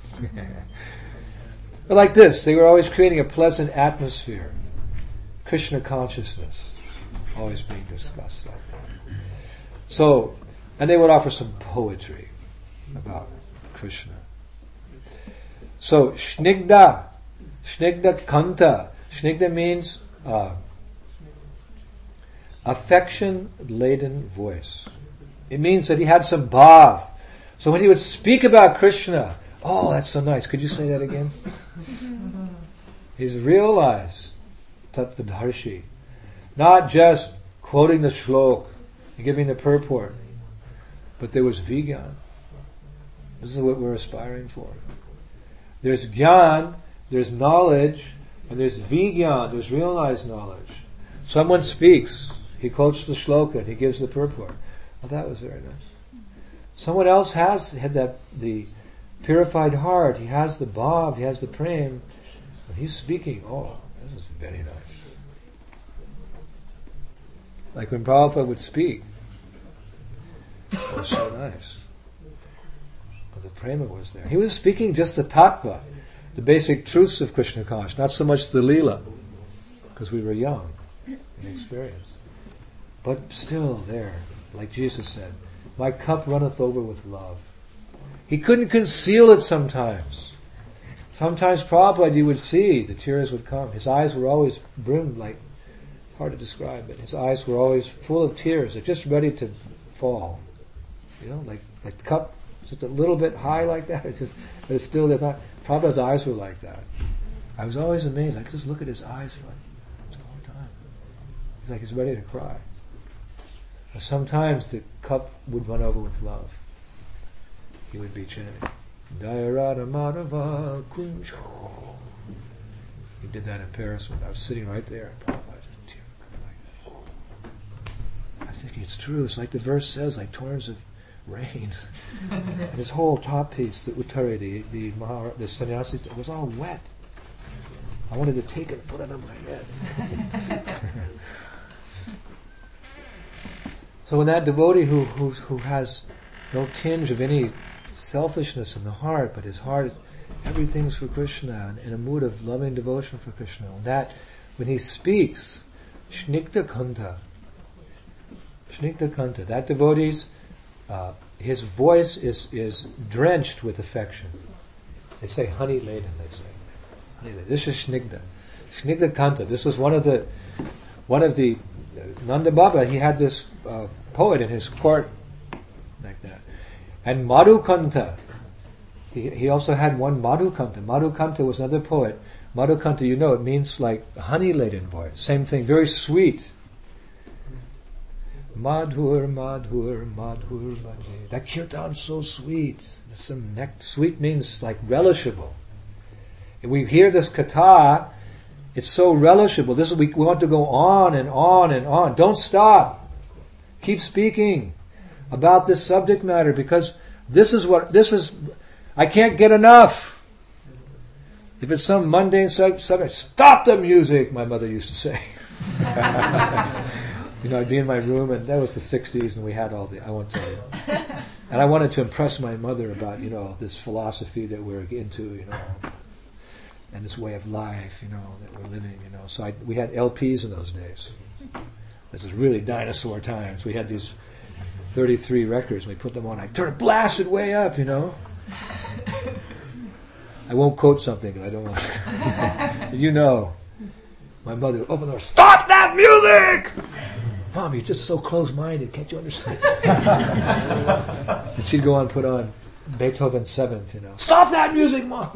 But like this, they were always creating a pleasant atmosphere. Krishna consciousness always being discussed like that. So, and they would offer some poetry about Krishna. So, Snigdha, Snigdha Kanta. Snigdha means uh, affection-laden voice. It means that he had some bhav. So when he would speak about Krishna, oh, that's so nice. Could you say that again? He's realized Tattvadarshi. Not just quoting the shlok and giving the purport, but there was vigyan. This is what we're aspiring for. There's gyan, there's knowledge, and there's vigyan, there's realized knowledge. Someone speaks, he quotes the shloka, and he gives the purport. Well, that was very nice. Someone else has had that the purified heart, he has the bhav, he has the prem, and he's speaking, oh, this is very nice. Like when Prabhupada would speak, it was so nice. But the prema was there. He was speaking just the tattva, the basic truths of Krishna consciousness, not so much the leela, because we were young in experience. But still there, like Jesus said, my cup runneth over with love. He couldn't conceal it sometimes. Sometimes Prabhupada, you would see, the tears would come. His eyes were always brimmed, like, hard to describe, but his eyes were always full of tears. They're just ready to fall. You know, like like the cup, just a little bit high like that. It's just, but it's still, there's not. Prabhupada's eyes were like that. I was always amazed. I just look at his eyes for like a long time. It's like he's ready to cry. And sometimes the cup would run over with love. He would be chanting, Dayarada Madhava Kunj. He did that in Paris when I was sitting right there. I was thinking, it's true. It's like the verse says, like torrents of rain. And his whole top piece, the Uttari, the, the, Mahara, the sannyasi, it was all wet. I wanted to take it and put it on my head. So when that devotee who, who, who has no tinge of any selfishness in the heart, but his heart, everything's for Krishna, and in a mood of loving devotion for Krishna, when that, when he speaks, Snigdha Kanta, Snigdha Kanta, that devotee's, uh, his voice is, is drenched with affection. They say honey laden, they say. Honey laden. This is Snigdha. Snigdha Kanta. This was one of the, one of the, uh, Nanda Baba, he had this uh, poet in his court, like that. And Madhukanta, he, he also had one Madhukanta. Madhukanta was another poet. Madhukanta, you know, it means like honey laden voice. Same thing, very sweet. Madhur, Madhur, Madhur, Madhur. That kirtan's so sweet. There's some nect- sweet means like relishable. If we hear this katha, it's so relishable. This is, we want to go on and on and on. Don't stop. Keep speaking about this subject matter, because this is what this is. I can't get enough. If it's some mundane sub- subject, stop the music. My mother used to say. You know, I'd be in my room, and that was the sixties, and we had all the, I won't tell you. And I wanted to impress my mother about, you know, this philosophy that we're into, you know, and this way of life, you know, that we're living, you know. So I, we had L Ps in those days. This is really dinosaur times. We had these thirty-three records, and we put them on. I turn it blasted way up, you know. I won't quote something, because I don't want you know. My mother would open the door, stop that music! Mom, you're just so close-minded, can't you understand? And she'd go on, put on Beethoven's Seventh, you know. Stop that music, Mom!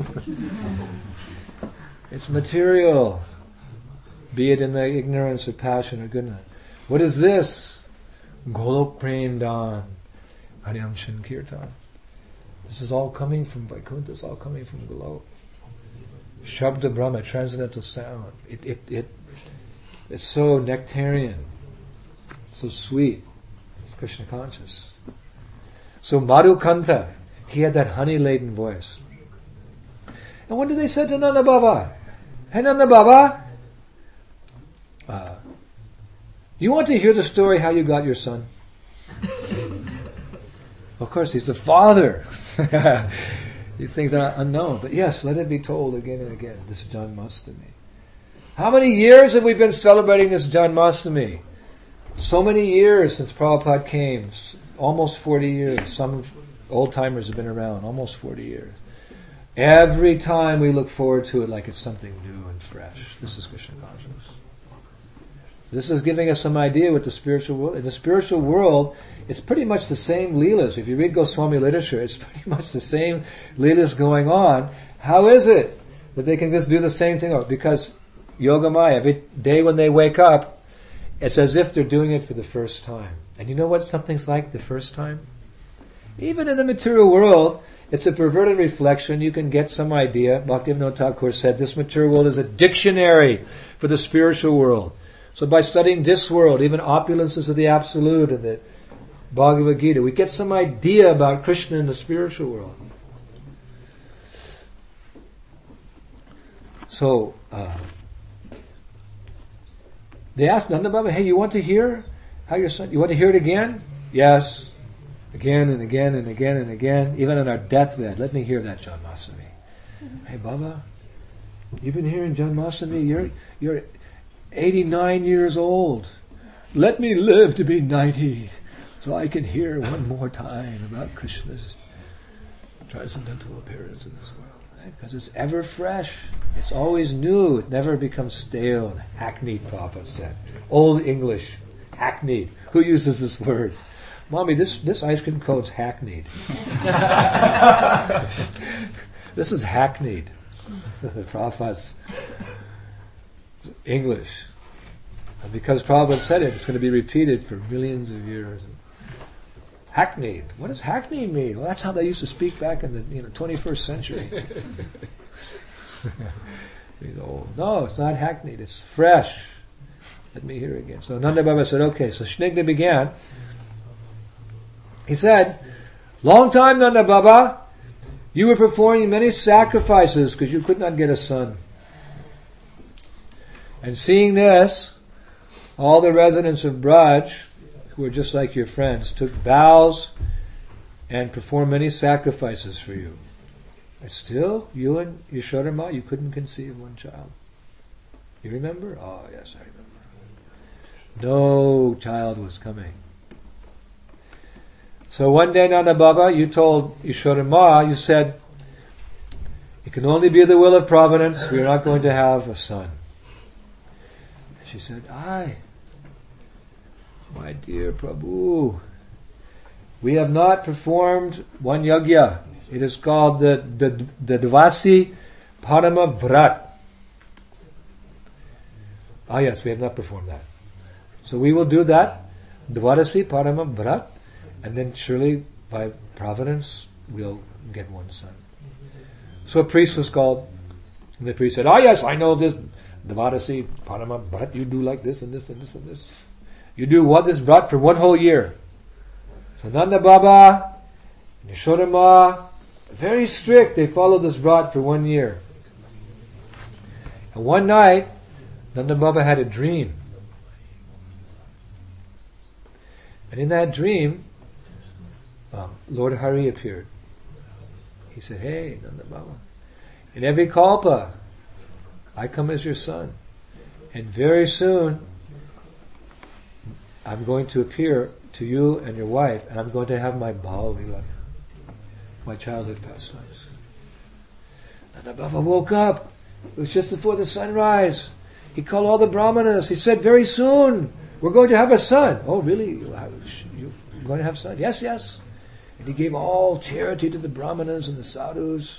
It's material. Be it in the ignorance or passion or goodness. What is this? Golok Prem Dan. Harinam Sankirtan. This is all coming from Vaikuntha. This is all coming from Golok. Shabda Brahma, transcendental sound. It, it, it, it's so nectarian, so sweet. It's Krishna conscious. So Madhukanta, he had that honey-laden voice. And what did they say to Nanda Baba? Hey Nanda Baba, uh, you want to hear the story how you got your son? Of course, he's the father. These things are unknown. But yes, let it be told again and again. This Janmashtami. How many years have we been celebrating this Janmashtami? So many years since Prabhupada came. Almost forty years. Some old-timers have been around. Almost forty years. Every time we look forward to it like it's something new and fresh. This is Krishna consciousness. This is giving us some idea what the spiritual world... In the spiritual world, it's pretty much the same leelas. If you read Goswami literature, it's pretty much the same leelas going on. How is it that they can just do the same thing? Because Yogamaya, every day when they wake up, it's as if they're doing it for the first time. And you know what something's like the first time? Even in the material world, it's a perverted reflection. You can get some idea. Bhaktivinoda Thakur said this material world is a dictionary for the spiritual world. So by studying this world, even opulences of the Absolute and the Bhagavad Gita, we get some idea about Krishna in the spiritual world. So, uh, they asked Nanda Baba, hey, you want to hear how your son, you want to hear it again? Yes. Again and again and again and again, even on our deathbed. Let me hear that Janmashtami. Hey, Baba, you've been hearing Janmashtami. You're, you're eighty-nine years old. Let me live to be ninety so I can hear one more time about Krishna's transcendental appearance in this world. Right? Because it's ever fresh. It's always new. It never becomes stale and hackneyed, Prabhupada said. Old English, hackneyed. Who uses this word? Mommy, this, this ice cream cone's hackneyed. This is hackneyed. Prabhupada's English. And because Prabhupada said it, it's going to be repeated for millions of years. Hackneyed. What does hackneyed mean? Well, that's how they used to speak back in the you know twenty-first century. He's old. No, it's not hackneyed. It's fresh. Let me hear it again. So Nanda Baba said, okay. So Snigdha began. He said, long time, Nanda Baba, you were performing many sacrifices because you could not get a son. And seeing this, all the residents of Braj, who were just like your friends, took vows and performed many sacrifices for you. And still, you and Yashoda, you couldn't conceive one child. You remember? Oh, yes, I remember. No child was coming. So one day, Nanda Baba, you told Yashoda Ma, you said, it can only be the will of providence. We are not going to have a son. And she said, aye, my dear Prabhu, we have not performed one yagya. It is called the, the, the Dvasi Parama Vrat. Ah yes, we have not performed that. So we will do that, Dvarasi Parama Vrat, and then surely by providence we'll get one son. So a priest was called, and the priest said, ah yes, I know this Dvarasi Parama Vrat, you do like this and this and this and this. You do what this Vrat for one whole year. So Nanda Baba and Yashoda Ma, very strict, they followed this Vrat for one year. And one night, Nanda Baba had a dream. And in that dream, um, Lord Hari appeared. He said, hey, Nanda Baba, in every kalpa, I come as your son. And very soon, I'm going to appear to you and your wife, and I'm going to have my Bhava Lila, my childhood pastimes. Nanda Baba woke up. It was just before the sunrise. He called all the brahmanas. He said, very soon, we're going to have a son. Oh, really? You're going to have a son? Yes, yes. And he gave all charity to the brahmanas and the sadhus.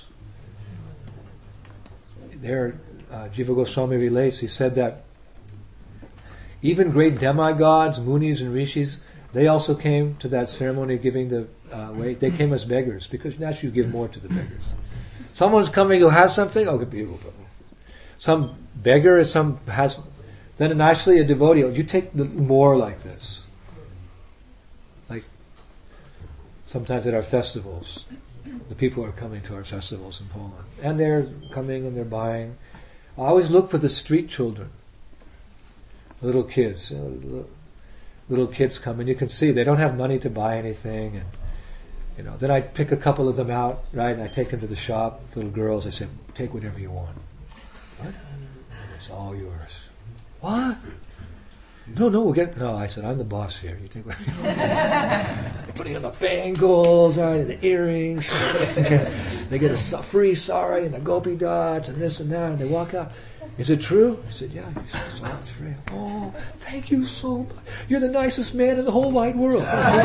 There, uh, Jiva Goswami relates, he said that even great demigods, munis and rishis, they also came to that ceremony of giving the uh, way. They came as beggars, because naturally you give more to the beggars. Someone's coming who has something, oh, people. Some beggar is some has, then naturally a devotee, you take the more like this. Like sometimes at our festivals, the people are coming to our festivals in Poland, and they're coming and they're buying. I always look for the street children, little kids. You know, little, little kids come, and you can see they don't have money to buy anything, and you know. Then I pick a couple of them out, right, and I take them to the shop. Little girls, I say, take whatever you want. What? It's all yours. What? No, no, we'll get. No, I said, I'm the boss here. You take whatever you want. They're putting on the bangles, right, and the earrings. They get a free sari and the gopi dots and this and that, and they walk out. Is it true? I said, yeah. He said, it's all true. Oh, thank you so much. You're the nicest man in the whole wide world.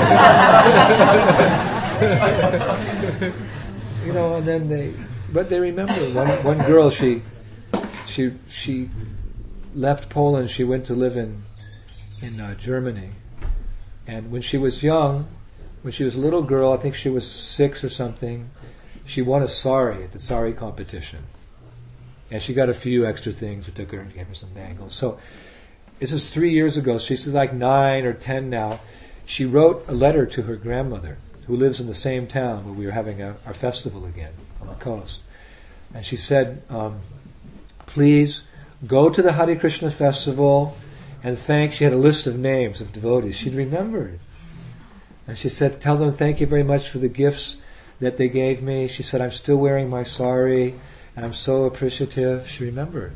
You know, and then they, but they remember one one girl. She, she, she left Poland. She went to live in in uh, Germany, and when she was young, when she was a little girl, I think she was six or something, she won a sari at the sari competition. And she got a few extra things. We took her and gave her some bangles. So this is three years ago. She's like nine or ten now. She wrote a letter to her grandmother, who lives in the same town where we were having a, our festival again on the coast. And she said, um, please go to the Hare Krishna festival and thank. She had a list of names of devotees. She'd remembered. And she said, tell them thank you very much for the gifts that they gave me. She said, I'm still wearing my sari. And I'm so appreciative. She remembered.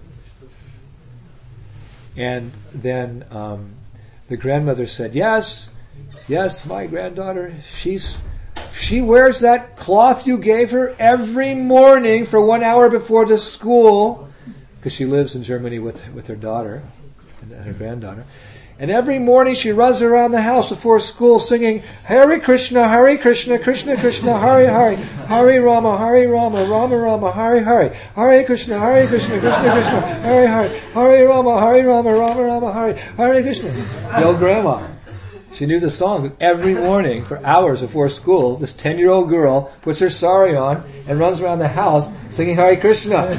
And then um, the grandmother said, yes, yes, my granddaughter, she's she wears that cloth you gave her every morning for one hour before the school, because she lives in Germany with, with her daughter and her granddaughter. And every morning she runs around the house before school singing, Hare Krishna, Hare Krishna, Krishna Krishna, Hare Hare, Hare Rama, Hare Rama, Rama Rama, Hare Hare, Hare Krishna, Hare Krishna, Krishna Krishna, Hare Hare, Hare Rama, Hare Rama, Rama Rama, Hare Hare Krishna. The old grandma. She knew the song every morning for hours before school. This ten-year-old girl puts her sari on and runs around the house singing Hare Krishna.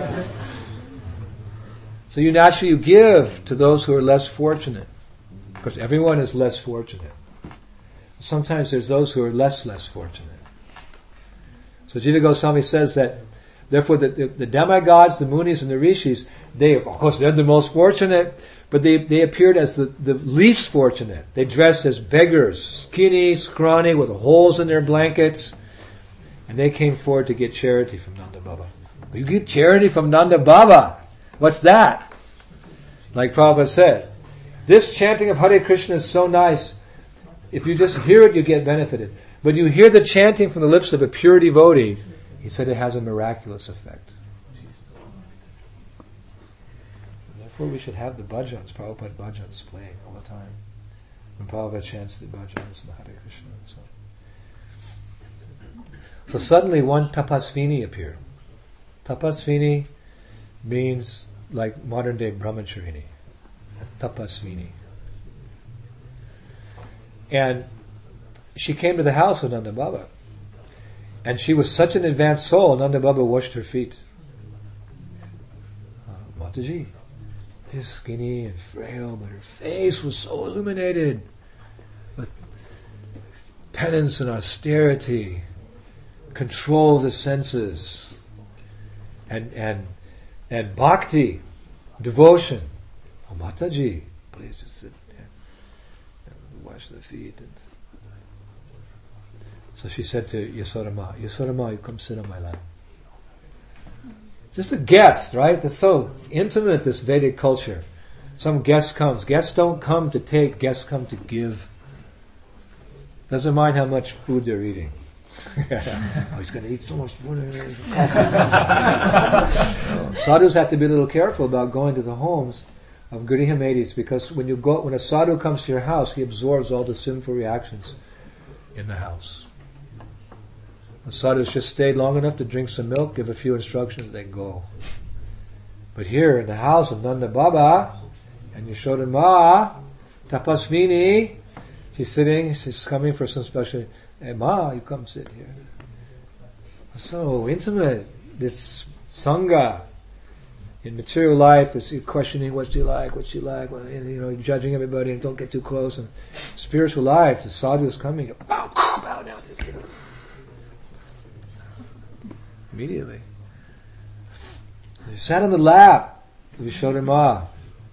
So you naturally you give to those who are less fortunate. Of course, everyone is less fortunate. Sometimes there's those who are less, less fortunate. So Jiva Goswami says that, therefore, the, the, the demigods, the munis, and the rishis, they, of course, they're the most fortunate, but they, they appeared as the, the least fortunate. They dressed as beggars, skinny, scrawny, with holes in their blankets, and they came forward to get charity from Nanda Baba. You get charity from Nanda Baba? What's that? Like Prabhupada said, this chanting of Hare Krishna is so nice. If you just hear it, you get benefited. But you hear the chanting from the lips of a pure devotee, he said it has a miraculous effect. And therefore we should have the bhajans, Prabhupada bhajans, playing all the time. When Prabhupada chants the bhajans and the Hare Krishna. So. so suddenly one tapasvini appeared. Tapasvini means like modern day brahmacharini. Tapasvini. And she came to the house with Nanda Baba. And she was such an advanced soul, Nanda Baba washed her feet. Uh, Mataji, she's skinny and frail, but her face was so illuminated with penance and austerity, control of the senses, and and and bhakti, devotion. Oh, Mataji, please just sit there and wash the feet. And so she said to Yasodhama, Yasodhama, you come sit on my lap. Just a guest, right? It's so intimate, this Vedic culture. Some guest comes. Guests don't come to take, guests come to give. Doesn't mind how much food they're eating. Oh, he's going to eat so much food. Oh, sadhus have to be a little careful about going to the homes of Grihamedis, because when you go, when a sadhu comes to your house, he absorbs all the sinful reactions in the house. The sadhus just stayed long enough to drink some milk, give a few instructions, they go. But here in the house of Nanda Baba and Yashoda Ma, Tapasvini, she's sitting, she's coming for some special, hey Ma, you come sit here. So intimate, this Sangha. In material life, it's questioning what you like, what you like, what, you know, judging everybody and don't get too close. And spiritual life, the sadhu is coming, you bow, bow, bow down. Immediately. He sat on the lap of Yashoda Ma.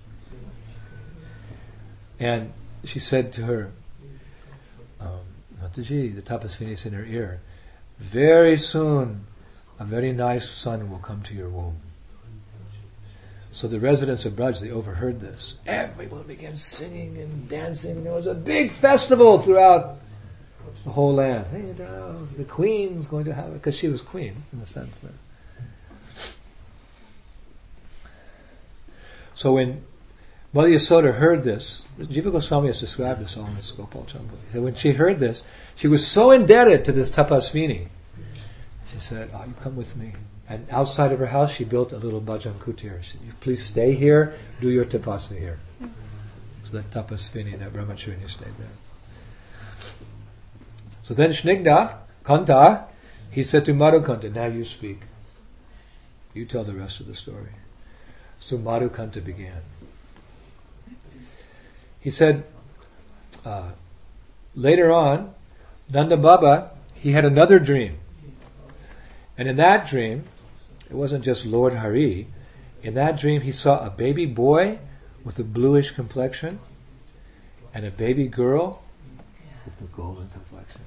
And she said to her, um, Mataji, the Tapasvini is in her ear, very soon a very nice son will come to your womb. So the residents of Braj, they overheard this. Everyone began singing and dancing. There was a big festival throughout the whole land. Hey, you know, the queen's going to have it, because she was queen in the sense that. So when Mother Yasoda heard this, Jiva Goswami has described this all in his Gopal Champa. He said when she heard this, she was so indebted to this Tapasvini. She said, "Oh, you come with me." And outside of her house, she built a little bhajan kutir. She said, "You please stay here, do your tapasya here." So that Tapasvini, that Brahmachari, stayed there. So then Snigdha, Kanta, he said to Madhukanta, "Now you speak. You tell the rest of the story." So Madhukanta began. He said, uh, later on, Nanda Baba, he had another dream. And in that dream, it wasn't just Lord Hari. In that dream, he saw a baby boy with a bluish complexion and a baby girl with a golden complexion.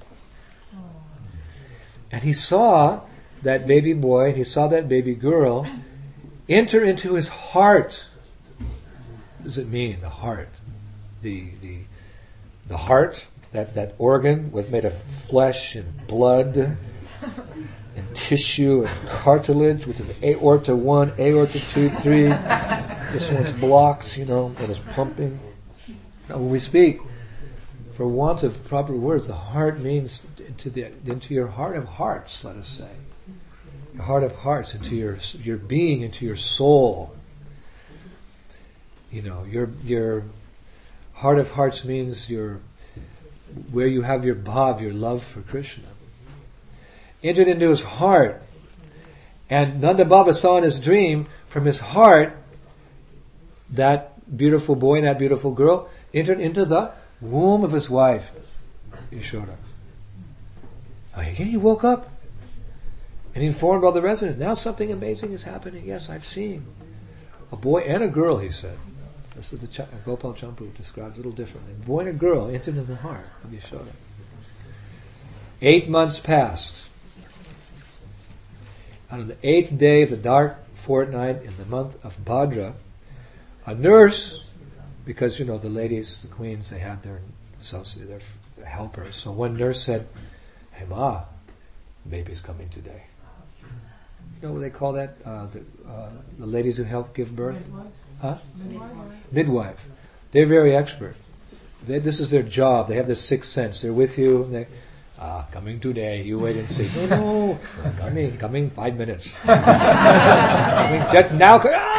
And he saw that baby boy, and he saw that baby girl enter into his heart. What does it mean, the heart? The the the heart, that, that organ was made of flesh and blood and tissue and cartilage with an aorta one, aorta two, three. This one's blocked, you know, and is pumping. Now when we speak, for want of proper words, the heart means into the into your heart of hearts, let us say. Your heart of hearts, into your your being, into your soul. You know, your your heart of hearts means your where you have your bhav, your love for Krishna. Entered into his heart. And Nanda Baba saw in his dream, from his heart, that beautiful boy and that beautiful girl entered into the womb of his wife, Yashoda. Again, he woke up and he informed all the residents, now something amazing is happening. Yes, I've seen a boy and a girl, he said. This is the Ch- Gopal Champu describes a little differently. A boy and a girl entered into the heart of Yashoda. Eight months passed. On the eighth day of the dark fortnight in the month of Bhadra, a nurse, because you know the ladies, the queens, they had their associates, their, their helpers. So one nurse said, "Hey Ma, the baby's coming today." You know what they call that? Uh, the, uh, the ladies who help give birth? Midwives. Huh? Midwives. Midwife. They're very expert. They, this is their job. They have this sixth sense. They're with you. And they, ah, coming today. You wait and see. No, no, coming, coming five minutes. coming just now.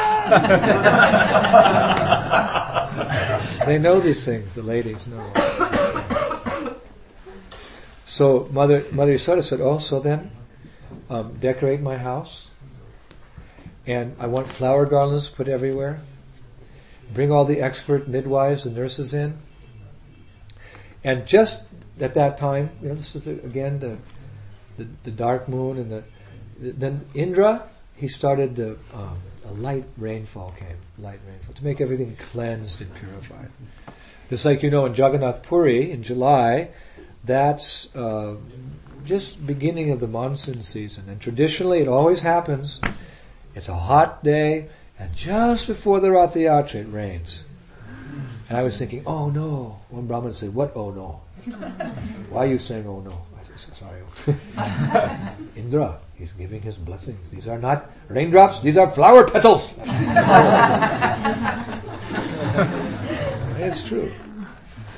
Ah! They know these things. The ladies know. So Mother Mother Yasoda said, "Oh, so then." Um, decorate my house, and I want flower garlands put everywhere. Bring all the expert midwives and nurses in. And just at that time, you know, this is the, again the, the the dark moon, and the, the then Indra, he started the um, a light rainfall came, light rainfall to make everything cleansed and purified. Just like you know in Jagannath Puri in July, that's. Uh, just beginning of the monsoon season, and traditionally it always happens. It's a hot day, and just before the Rath Yatra it rains. And I was thinking, oh no. One Brahmin said, "What oh no? Why are you saying oh no?" I said, "Sorry." Indra, he's giving his blessings. These are not raindrops, these are flower petals. It's true.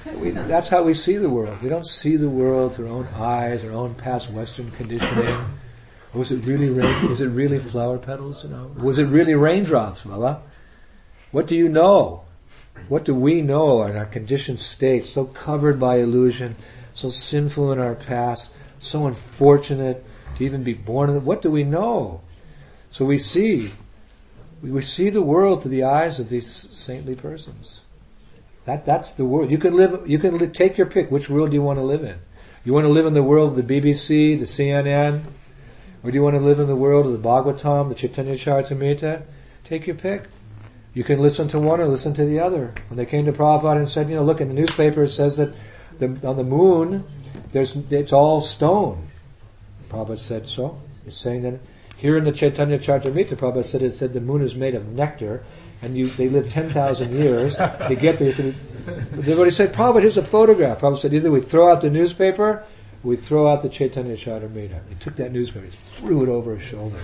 we, that's how we see the world. We don't see the world through our own eyes, our own past Western conditioning. Was it really rain? Is it really flower petals? You know, was it really raindrops, Mala? What do you know? What do we know in our conditioned state, so covered by illusion, so sinful in our past, so unfortunate to even be born in it? What do we know? So we see, we see the world through the eyes of these saintly persons. That that's the world. You can live. You can li- take your pick. Which world do you want to live in? You want to live in the world of the B B C, the C N N, or do you want to live in the world of the Bhagavatam, the Chaitanya Charitamrita? Take your pick. You can listen to one or listen to the other. When they came to Prabhupada and said, you know, look, in the newspaper it says that the, on the moon, there's it's all stone. Prabhupada said so. It's saying that here in the Chaitanya Charitamrita, Prabhupada said it said the moon is made of nectar, and you they live ten thousand years to get there. To, everybody said, Prabhupada, here's a photograph. Prabhupada said, either we throw out the newspaper, or we throw out the Chaitanya Charitamrita. He took that newspaper, he threw it over his shoulder.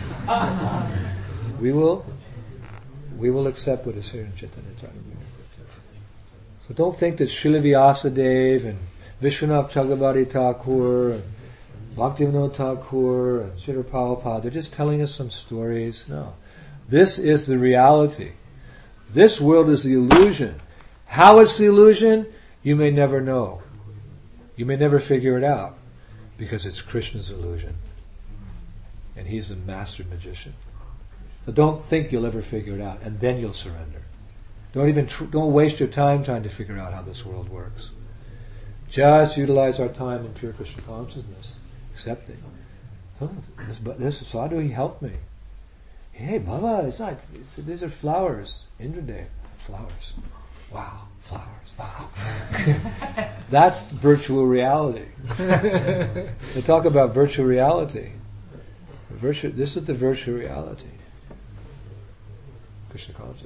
we will, we will accept what is here in Chaitanya Charitamrita. So don't think that Srila Vyasadeva and Vishwanath Chakrabarti Thakur and Bhaktivinoda Thakur and Srila Prabhupada, they're just telling us some stories. No. This is the reality. This world is the illusion. How is the illusion? You may never know. You may never figure it out, because it's Krishna's illusion. And he's the master magician. So don't think you'll ever figure it out, and then you'll surrender. Don't even tr- don't waste your time trying to figure out how this world works. Just utilize our time in pure Krishna consciousness, accepting. Oh, this, this sadhu, he helped me. Hey, Baba, it's not. It's, these are flowers. Indradev, flowers. Wow, flowers. Wow. That's virtual reality. They talk about virtual reality. Virtual, this is the virtual reality. Krishna consciousness.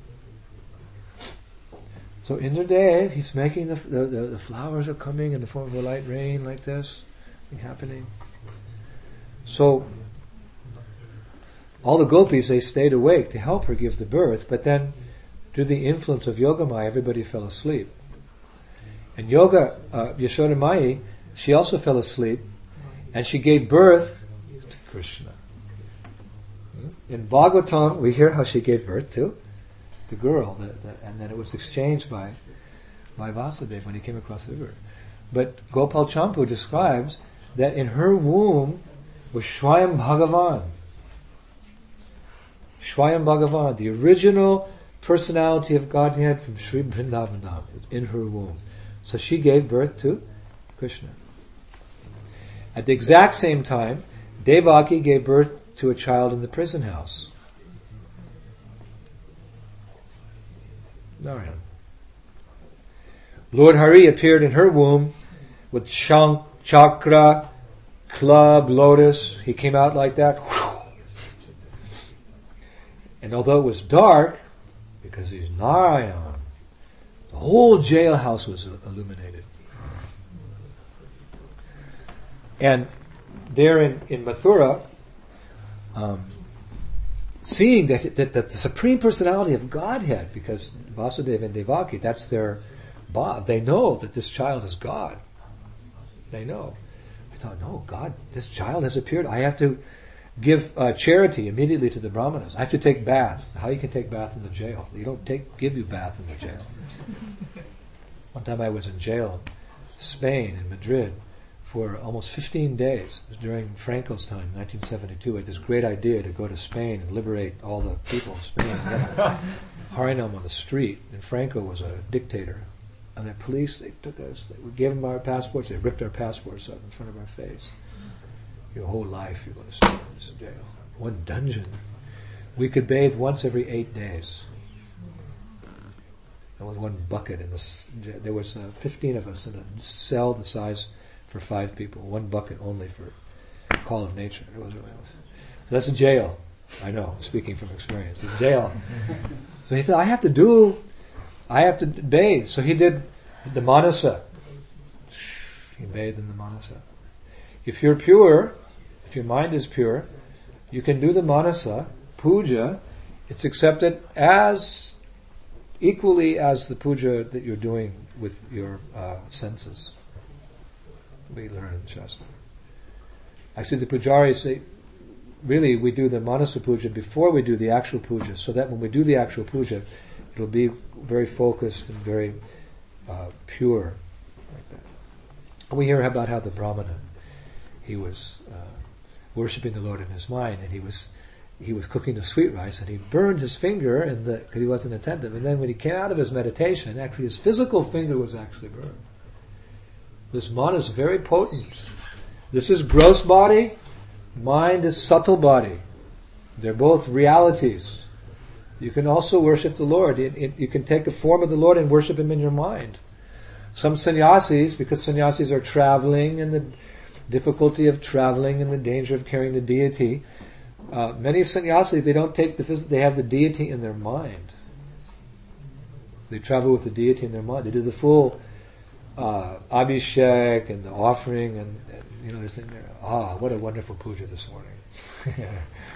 So Indradev, he's making the, the, the, the flowers are coming in the form of a light rain like this, happening. So all the gopis, they stayed awake to help her give the birth, but then through the influence of Yogamaya, everybody fell asleep. And Yoga, uh, Yashodamaya, she also fell asleep, and she gave birth to Krishna. In Bhagavatam, we hear how she gave birth to the girl, the, the, and then it was exchanged by, by Vasudeva when he came across the river. But Gopal Champu describes that in her womb was Swayam Bhagavan. Swayam Bhagavan, the original personality of Godhead from Sri Vrindavan Dham, in her womb. So she gave birth to Krishna. At the exact same time, Devaki gave birth to a child in the prison house. Narayan. Lord Hari appeared in her womb with Shank, Chakra, club, lotus. He came out like that. And although it was dark, because he's Narayan, the whole jailhouse was illuminated. And there in, in Mathura, um, seeing that, that, that the Supreme Personality of Godhead, because Vasudeva and Devaki, that's their bond, they know that this child is God. They know. I thought, no, God, this child has appeared. I have to give uh, charity immediately to the Brahmanas. I have to take bath. How you can take bath in the jail? You don't take give you bath in the jail. One time I was in jail, Spain, in Madrid, for almost fifteen days. It was during Franco's time, nineteen seventy-two. I had this great idea to go to Spain and liberate all the people of Spain. Harinam on the street, and Franco was a dictator. And the police, they took us, they, we gave them our passports, they ripped our passports up in front of our face. Your whole life you're going to stay in this jail. One dungeon. We could bathe once every eight days. There was one bucket in this. There was uh, fifteen of us in a cell the size for five people. One bucket only for call of nature. It was really. So that's a jail. I know. Speaking from experience, it's jail. So he said, "I have to do. I have to bathe." So he did the manasa. He bathed in the manasa. If you're pure, if your mind is pure, you can do the manasa, puja. It's accepted as equally as the puja that you're doing with your uh, senses. We learn in Shastra. Actually, the pujaris say, really, we do the manasa puja before we do the actual puja, so that when we do the actual puja, it'll be very focused and very uh, pure, like that. And we hear about how the Brahmana, he was uh, worshipping the Lord in his mind, and he was he was cooking the sweet rice, and he burned his finger, and because he wasn't attentive. And then when he came out of his meditation, actually his physical finger was actually burned. This mana is very potent. This is gross body. Mind is subtle body. They're both realities. You can also worship the Lord. It, it, you can take the form of the Lord and worship Him in your mind. Some sannyasis, because sannyasis are traveling and the difficulty of traveling and the danger of carrying the deity, uh, many sannyasis, they don't take the phys- they have the deity in their mind. They travel with the deity in their mind. They do the full uh, abhishek and the offering, and, and you know, they're sitting there, ah, what a wonderful puja this morning.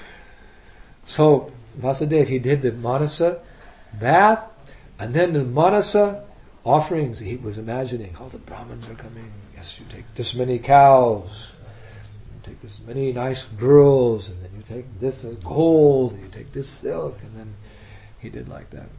So Vasudeva, he did the manasa bath, and then the manasa offerings. He was imagining, oh, the Brahmins are coming. Yes, you take this many cows, you take this many nice girls, and then you take this as gold, and you take this silk, and then he did like that.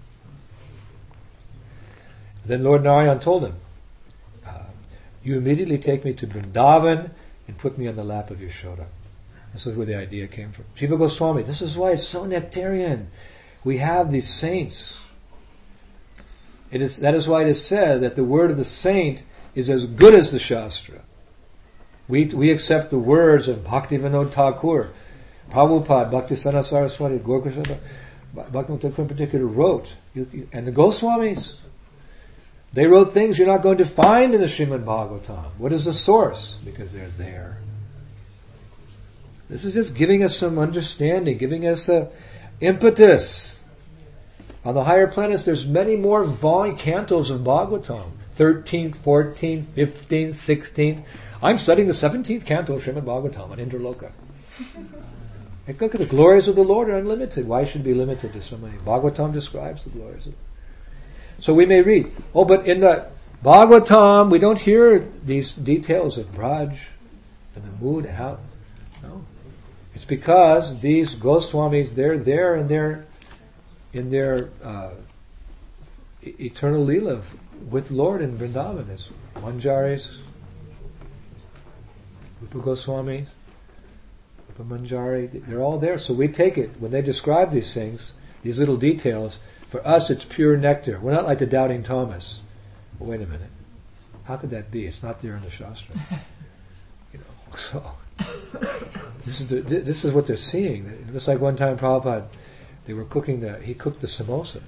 Then Lord Narayan told him, uh, you immediately take me to Vrindavan and put me on the lap of Yashoda. This is where the idea came from. Jiva Goswami, this is why it's so nectarian. We have these saints. It is, that is why it is said that the word of the saint is as good as the Shastra. We we accept the words of Bhaktivinoda Thakur, Prabhupada, Bhaktisana Saraswati, Gorkasana, Bhaktivinoda Thakur in particular wrote, and the Goswamis, they wrote things you're not going to find in the Srimad Bhagavatam. What is the source? Because they're there. This is just giving us some understanding, giving us a impetus. On the higher planets, there's many more volume cantos of Bhagavatam. thirteenth, fourteenth, fifteenth, sixteenth. I'm studying the seventeenth canto of Srimad Bhagavatam on Indraloka. And look at the glories of the Lord are unlimited. Why should be limited to so many? Bhagavatam describes the glories of. So we may read, oh, but in the Bhagavatam, we don't hear these details of Braj and the mood and how. No. It's because these Goswamis, they're there in their, in their uh, e- eternal Leela with Lord in Vrindavan. It's Manjaris, Rupa Goswami, Rupa Manjari, they're all there. So we take it, when they describe these things, these little details, for us it's pure nectar. We're not like the doubting Thomas. Well, wait a minute. How could that be? It's not there in the Shastra. You know, so this is the, this is what they're seeing. Just like one time Prabhupada, they were cooking the, he cooked the samosa.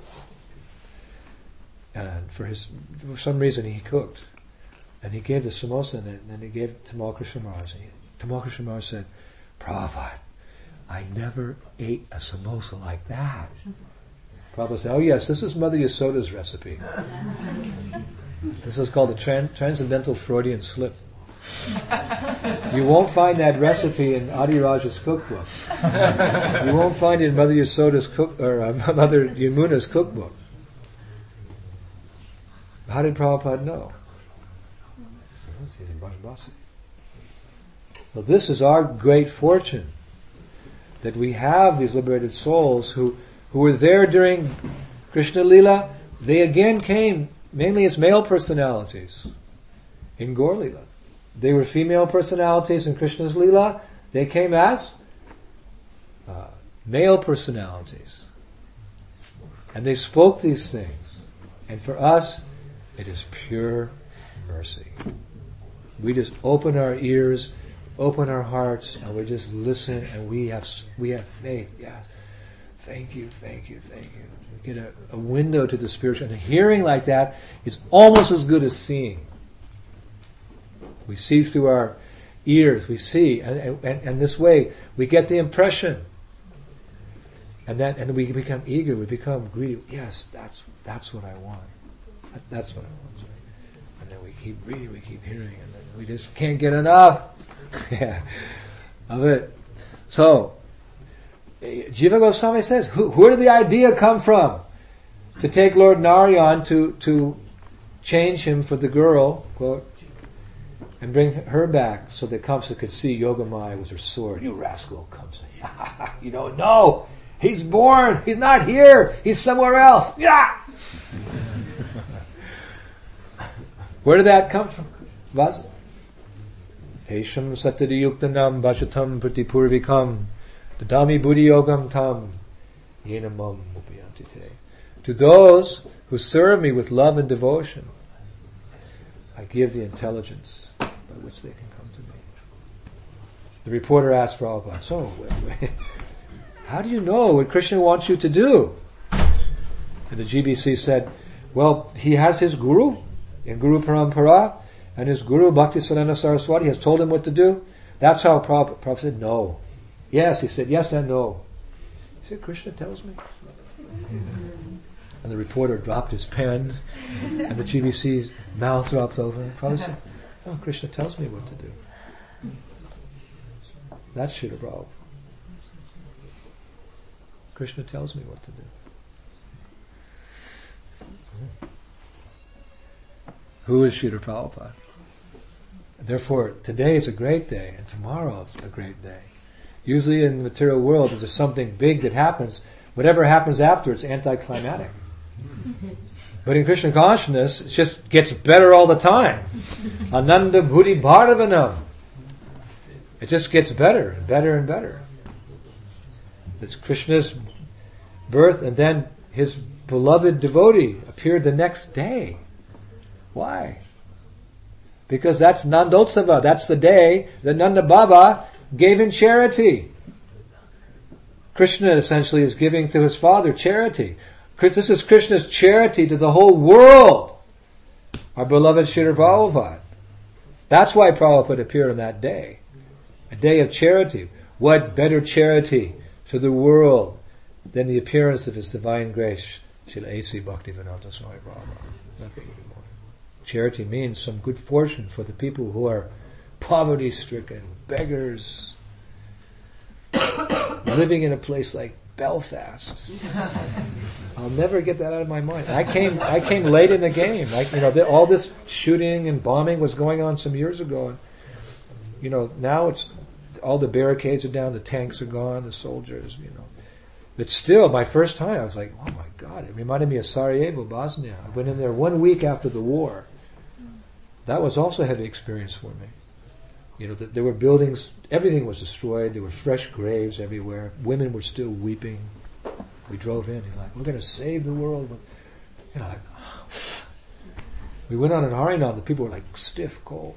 And for his, for some reason he cooked. And he gave the samosa and then he gave it to Tamal Krishna Maharaj. Tamal Krishna Maharaj said, Prabhupada, I never ate a samosa like that. Prabhupada said, oh yes, this is Mother Yasoda's recipe. This is called the tran- Transcendental Freudian Slip. You won't find that recipe in Adi Raja's cookbook. You won't find it in Mother Yasoda's cook or uh, Mother Yamuna's cookbook. How did Prabhupada know? He's in Brajbasi. Well, this is our great fortune, that we have these liberated souls who, who were there during Krishna Lila. They again came mainly as male personalities in Gaur Lila. They were female personalities in Krishna's Lila. They came as uh, male personalities. And they spoke these things. And for us, it is pure mercy. We just open our ears, open our hearts, and we just listen, and we have we have faith. Yes, thank you, thank you, thank you. We get a, a window to the spiritual, and hearing like that is almost as good as seeing. We see through our ears. We see, and and, and this way we get the impression, and then and we become eager. We become greedy. Yes, that's that's what I want. That, that's what I want. And then we keep reading, we keep hearing, and then we just can't get enough yeah, of it. So, Jiva Goswami says, who, where did the idea come from to take Lord Narayan to, to change him for the girl, quote, and bring her back so that Kamsa could see Yogamaya with her sword. You rascal, Kamsa. You don't know. He's born. He's not here. He's somewhere else. Yeah. Where did that come from? Vas? Tesham satadiyuktanam bhajatam pratipurvikam dadami buddhi yogam tam yenamam upayanti te. To those who serve me with love and devotion, I give the intelligence by which they can come to me. The reporter asked Prabhupada, so, wait, wait, how do you know what Krishna wants you to do? And the G B C said, well, he has his guru in Guru Parampara, and his guru, Bhaktisiddhanta Saraswati, has told him what to do. That's how Prabhupada, Prabhupada said, no. Yes, he said, yes and no. He said, Krishna tells me. And the reporter dropped his pen, and the G B C's mouth dropped open. Prabhupada said, no, Krishna tells me what to do. That's Srila Prabhupada. Krishna tells me what to do. Who is Srila Prabhupada? Therefore, today is a great day, and tomorrow is a great day. Usually in the material world, if there's something big that happens, whatever happens after, it's anticlimactic. But in Krishna consciousness, it just gets better all the time. Ananda Buddhi Bharavanam. It just gets better and better and better. It's Krishna's birth, and then his beloved devotee appeared the next day. Why? Because that's Nandotsava. That's the day that Nanda Baba gave in charity. Krishna essentially is giving to his father charity. This is Krishna's charity to the whole world. Our beloved Srila Prabhupada. That's why Prabhupada appeared on that day. A day of charity. What better charity to the world than the appearance of His Divine Grace, Srila A C Bhaktivedanta Swami Prabhupada. Nothing more. Charity means some good fortune for the people who are poverty-stricken, beggars, living in a place like Belfast. I'll never get that out of my mind. I came, I came late in the game. I, you know, the, all this shooting and bombing was going on some years ago, and you know, now it's all the barricades are down, the tanks are gone, the soldiers. You know, but still, my first time, I was like, oh my God! It reminded me of Sarajevo, Bosnia. I went in there one week after the war. That was also a heavy experience for me. You know, there were buildings, everything was destroyed, there were fresh graves everywhere, women were still weeping. We drove in, and like, we're going to save the world. But, you know, like, oh. We went on an Harinam, the people were like stiff cold.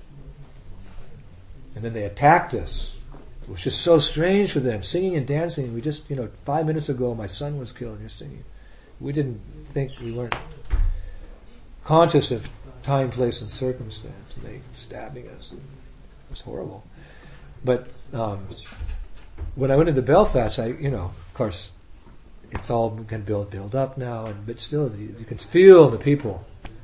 And then they attacked us. It was just so strange for them, singing and dancing. We just, you know, five minutes ago my son was killed and you're singing. We didn't think, we weren't conscious of time, place, and circumstance. And they stabbing us. It was horrible. But um, when I went into Belfast, I, you know, of course, it's all can build build up now, and but still, you, you can feel the people.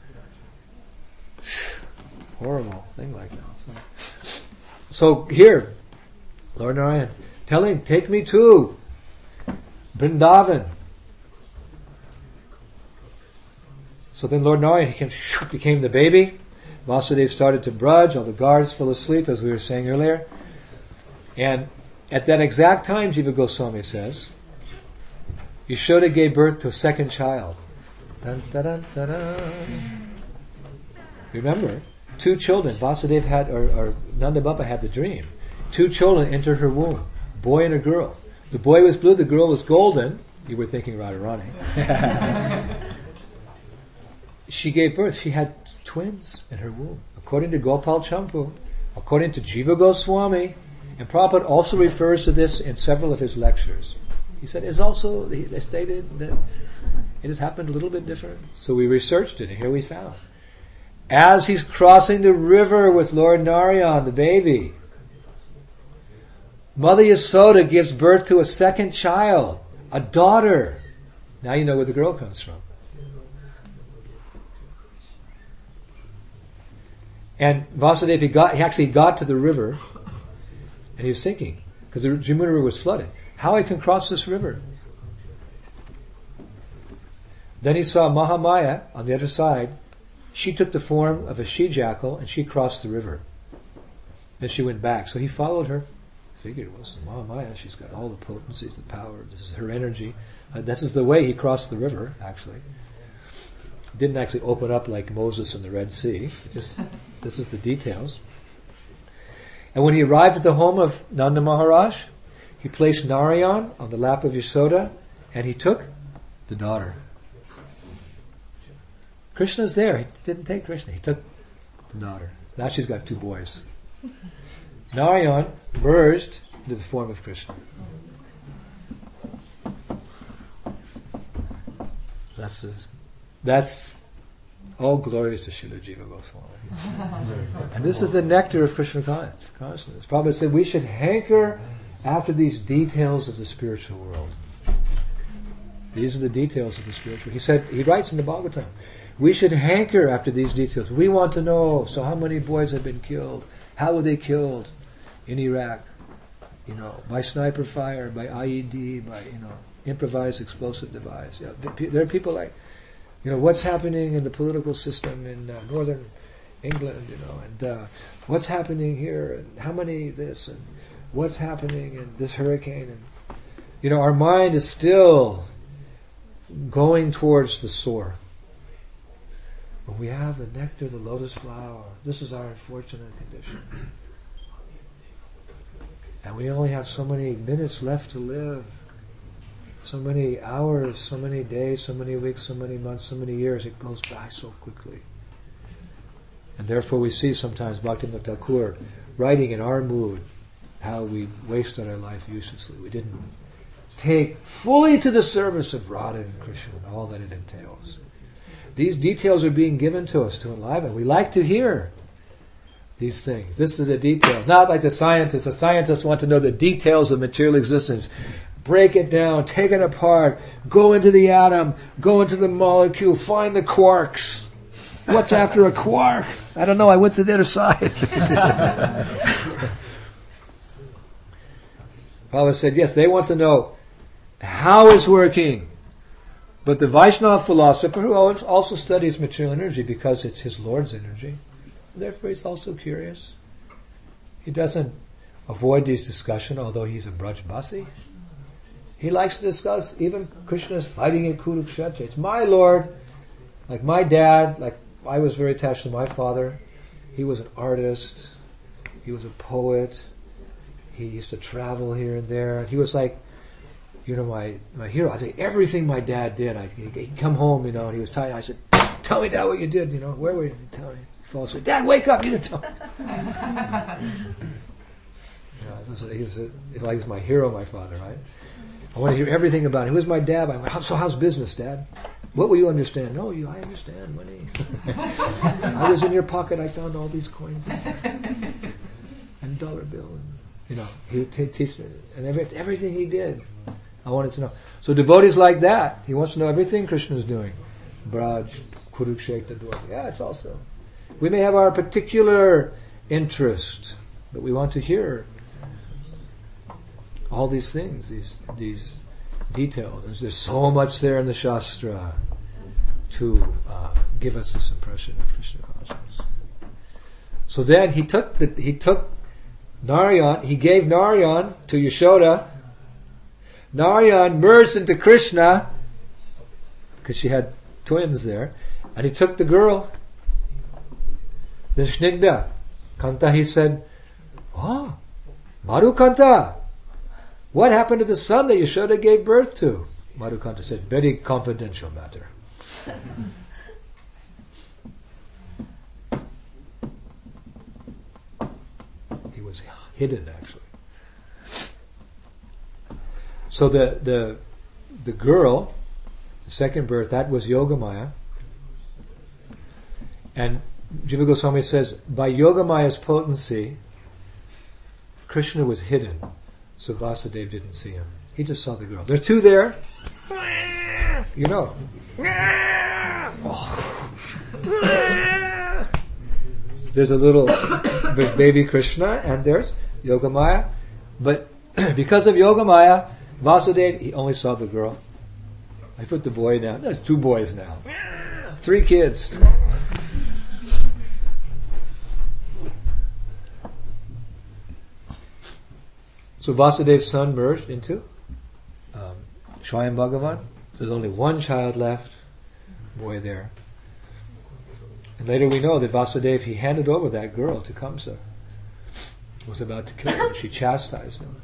Horrible thing like that. So, so here, Lord Narayan, tell him, take me to Vrindavan. So then Lord Narayan he came, became the baby. Vasudeva started to brudge. All the guards fell asleep, as we were saying earlier. And at that exact time, Jiva Goswami says, Yashoda gave birth to a second child. Dun, dun, dun, dun, dun. Remember, two children. Vasudeva had, or, or Nanda Baba had the dream. Two children entered her womb, a boy and a girl. The boy was blue, the girl was golden. You were thinking Radharani. She gave birth. She had twins in her womb. According to Gopal Champu, according to Jiva Goswami, and Prabhupada also refers to this in several of his lectures. He said it's also, they stated that it has happened a little bit different. So we researched it, and here we found. As he's crossing the river with Lord Narayan, the baby, Mother Yasoda gives birth to a second child, a daughter. Now you know where the girl comes from. And Vasudeva, he, got, he actually got to the river, and he was thinking, because the Jamuna River was flooded, how I can cross this river. Then he saw Mahamaya on the other side, she took the form of a she-jackal and she crossed the river. Then she went back. So he followed her. Figured it was Mahamaya. She's got all the potencies, the power. This is her energy. Uh, this is the way he crossed the river, actually. Didn't actually open up like Moses in the Red Sea. It just this is the details. And when he arrived at the home of Nanda Maharaj, he placed Narayan on the lap of Yashoda, and he took the daughter. Krishna's there. He didn't take Krishna. He took the daughter. Now she's got two boys. Narayan merged into the form of Krishna. That's a, that's all glorious to Srila Jiva Goswami. And this is the nectar of Krishna consciousness. Prabhupada said we should hanker after these details of the spiritual world. These are the details of the spiritual. He said, he writes in the Bhagavatam, we should hanker after these details. We want to know, so how many boys have been killed? How were they killed in Iraq? You know, by sniper fire, by I E D, by, you know, improvised explosive device. You know, there are people like, you know, what's happening in the political system in uh, northern England, you know, and uh, what's happening here, and how many this, and what's happening in this hurricane, and you know, our mind is still going towards the sore. When we have the nectar, the lotus flower, this is our unfortunate condition. And we only have so many minutes left to live. So many hours, so many days, so many weeks, so many months, so many years. It goes by so quickly. And therefore we see sometimes Bhaktivinoda Thakur writing in our mood how we wasted our life uselessly. We didn't take fully to the service of Radha and Krishna and all that it entails. These details are being given to us to enliven. We like to hear these things. This is a detail. Not like the scientists. The scientists want to know the details of material existence. Break it down, take it apart, go into the atom, go into the molecule, find the quarks. What's after a quark? I don't know, I went to the other side. Prabhupada said, yes, they want to know how it's working. But the Vaishnava philosopher, who also studies material energy because it's his Lord's energy, therefore he's also curious. He doesn't avoid these discussions, although he's a Brajbasi. He likes to discuss even Krishna's fighting in Kurukshetra. It's my Lord, like my dad, like I was very attached to my father. He was an artist. He was a poet. He used to travel here and there. He was like, you know, my, my hero. I say everything my dad did. I, he'd come home, you know, and he was tired. I said, tell me, Dad, what you did. You know, where were you? Tell me. He falls asleep. Dad, wake up. You didn't tell me. You know, he was, he was, a, he was my hero, my father, right? I want to hear everything about him. Who was my dad? I went, so how's business, Dad? What will you understand? No, you. I understand money. I was in your pocket. I found all these coins and dollar bill, and you know, he would t- teach me, and every, everything he did, I wanted to know. So devotees like that, he wants to know everything Krishna is doing. Braj, Kurukshetra, Dwarka. Yeah, it's also. We may have our particular interest, but we want to hear all these things, these these details. There's, there's so much there in the Shastra to uh, give us this impression of Krishna consciousness. So then he took the, he took Narayan, he gave Narayan to Yashoda. Narayan merged into Krishna because she had twins there, and he took the girl. The Snigdha Kanta, he said, "Oh, Madhukanta, what happened to the son that Yashoda gave birth to?" Madhukanta said, "Very confidential matter." He was hidden, actually. So the the the girl, the second birth, that was Yogamaya. And Jiva Goswami says, by Yogamaya's potency, Krishna was hidden. So Vasudeva didn't see him. He just saw the girl. There's two there. You know. There's a little, there's baby Krishna and there's Yogamaya. But because of Yogamaya, Vasudeva, he only saw the girl. I put the boy down. There's two boys now. Three kids. So Vasudeva's son merged into um, Swayam Bhagavan. So there's only one child left, boy there. And later we know that Vasudeva, he handed over that girl to Kamsa. Was about to kill her. She chastised him.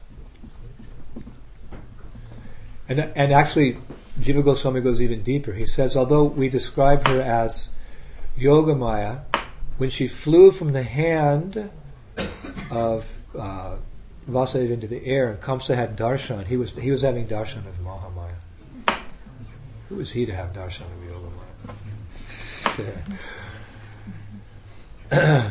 And, and actually, Jiva Goswami goes even deeper. He says, although we describe her as Yogamaya, when she flew from the hand of uh, Vasudeva into the air, and Kamsa had darshan, he was he was having darshan of Mahamaya. Who was he to have darshan of Yogamaya? Yeah.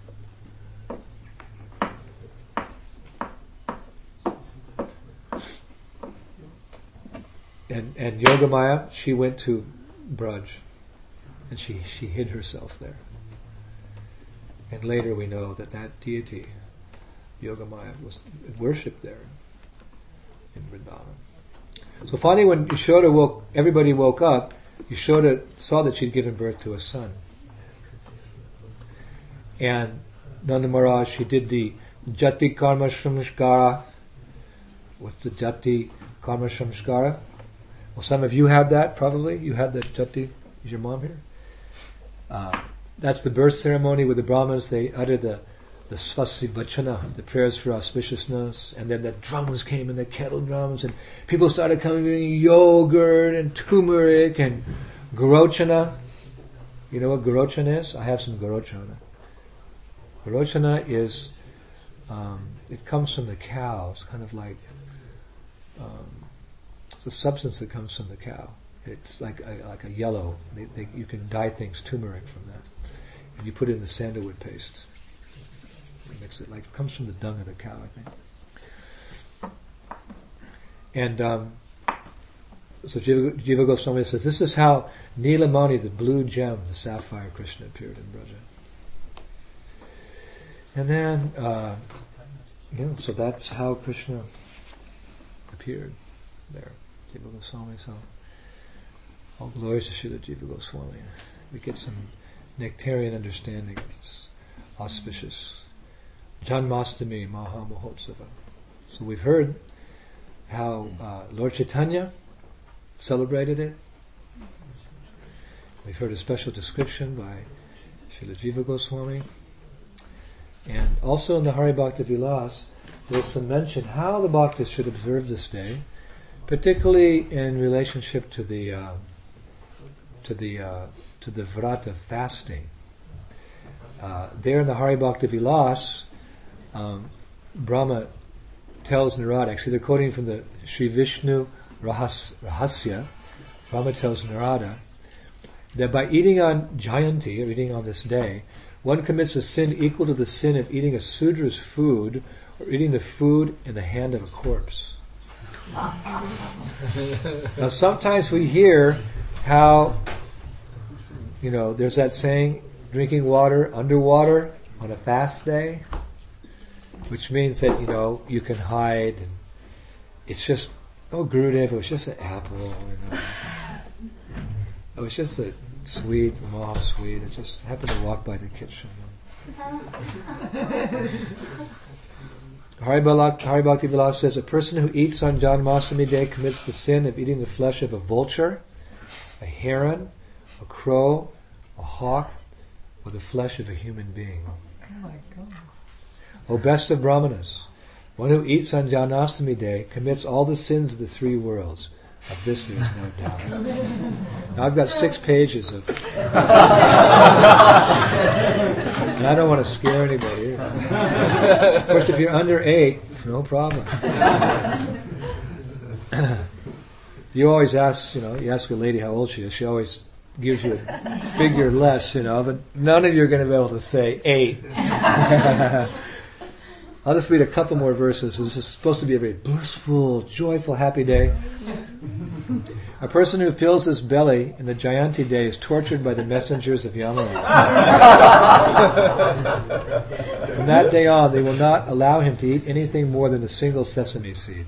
And, and Yogamaya, she went to Braj, and she, she hid herself there. And later we know that that deity, Yogamaya, was worshipped there in Vrindavan. So finally when Yashoda woke, everybody woke up, Yashoda saw that she'd given birth to a son. And Nanda Maharaj, he did the Jati Karma Samskara. What's the Jati Karma Samskara? Well, some of you have that, probably. You have that Jati. Is your mom here? Uh, that's the birth ceremony with the Brahmins. They uttered the, the Svasi Vachana, the prayers for auspiciousness. And then the drums came, and the kettle drums. And people started coming bringing yogurt and turmeric and Garochana. You know what Garochana is? I have some Garochana. Garochana is, um, it comes from the cow. It's kind of like... Um, It's a substance that comes from the cow. It's like a, like a yellow. They, they, you can dye things turmeric from that. And you put it in the sandalwood paste. You mix it like it comes from the dung of the cow, I think. And um, so Jiva, Jiva Goswami says, this is how Nilamani, the blue gem, the sapphire Krishna, appeared in Braja. And then, uh, you know, so that's how Krishna appeared there. Jiva Goswami, so all glories to Srila Jiva Goswami. We get some nectarian understanding. It's auspicious. Janmastami Maha Mahotsava. So we've heard how uh, Lord Chaitanya celebrated it. We've heard a special description by Srila Jiva Goswami. And also in the Hari Bhakti Vilas, there's some mention how the bhaktas should observe this day, particularly in relationship to the uh, to the uh, to the vrata fasting. Uh, there in the Hari Bhakti Vilas, um, Brahma tells Narada. Actually, they're quoting from the Sri Vishnu Rahas, Rahasya. Brahma tells Narada that by eating on Jayanti, or eating on this day, one commits a sin equal to the sin of eating a Sudra's food or eating the food in the hand of a corpse. Now sometimes we hear how, you know, there's that saying, drinking water underwater on a fast day, which means that, you know, you can hide, and it's just, oh Gurudev, it was just an apple, you know. It was just a sweet, mom sweet, it just happened to walk by the kitchen. Hari Bhakti Vilas says, a person who eats on Janmashtami day commits the sin of eating the flesh of a vulture, a heron, a crow, a hawk, or the flesh of a human being. Oh my God. O best of Brahmanas, one who eats on Janmashtami day commits all the sins of the three worlds. Of this there is no doubt. Now I've got six pages of... and I don't want to scare anybody. Of course, if you're under eight, no problem. You always ask, you know, you ask a lady how old she is, she always gives you a figure less, you know, but none of you are going to be able to say eight. I'll just read a couple more verses. This is supposed to be a very blissful, joyful, happy day. A person who fills his belly in the Jayanti day is tortured by the messengers of Yamaraj. From that day on, they will not allow him to eat anything more than a single sesame seed.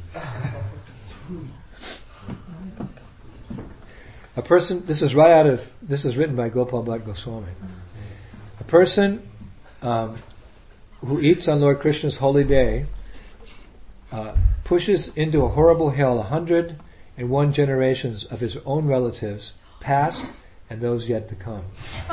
A person, this is right out of, this is written by Gopal Bhatt Goswami. A person um, who eats on Lord Krishna's holy day uh, pushes into a horrible hell a hundred and one generations of his own relatives, past and those yet to come.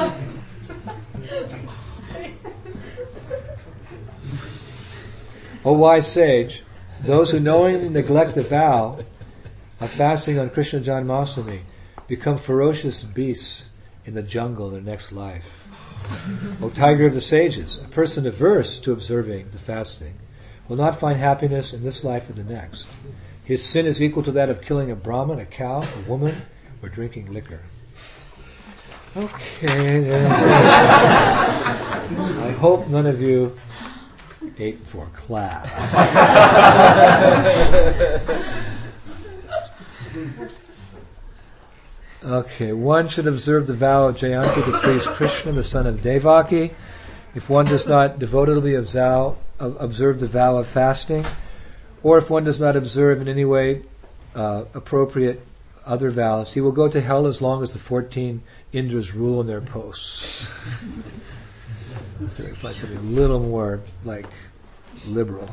O wise sage, those who knowingly neglect the vow of fasting on Krishna Janmashtami become ferocious beasts in the jungle in their next life. O tiger of the sages, a person averse to observing the fasting will not find happiness in this life or the next. His sin is equal to that of killing a Brahmin, a cow, a woman, or drinking liquor. Okay, that's I hope none of you ate for class. Okay, one should observe the vow of Jayanti to please Krishna, the son of Devaki. If one does not devotedly observe the vow of fasting, or if one does not observe in any way uh, appropriate other vows, he will go to hell as long as the fourteen Indras rule in their posts. So if I said a little more like liberal.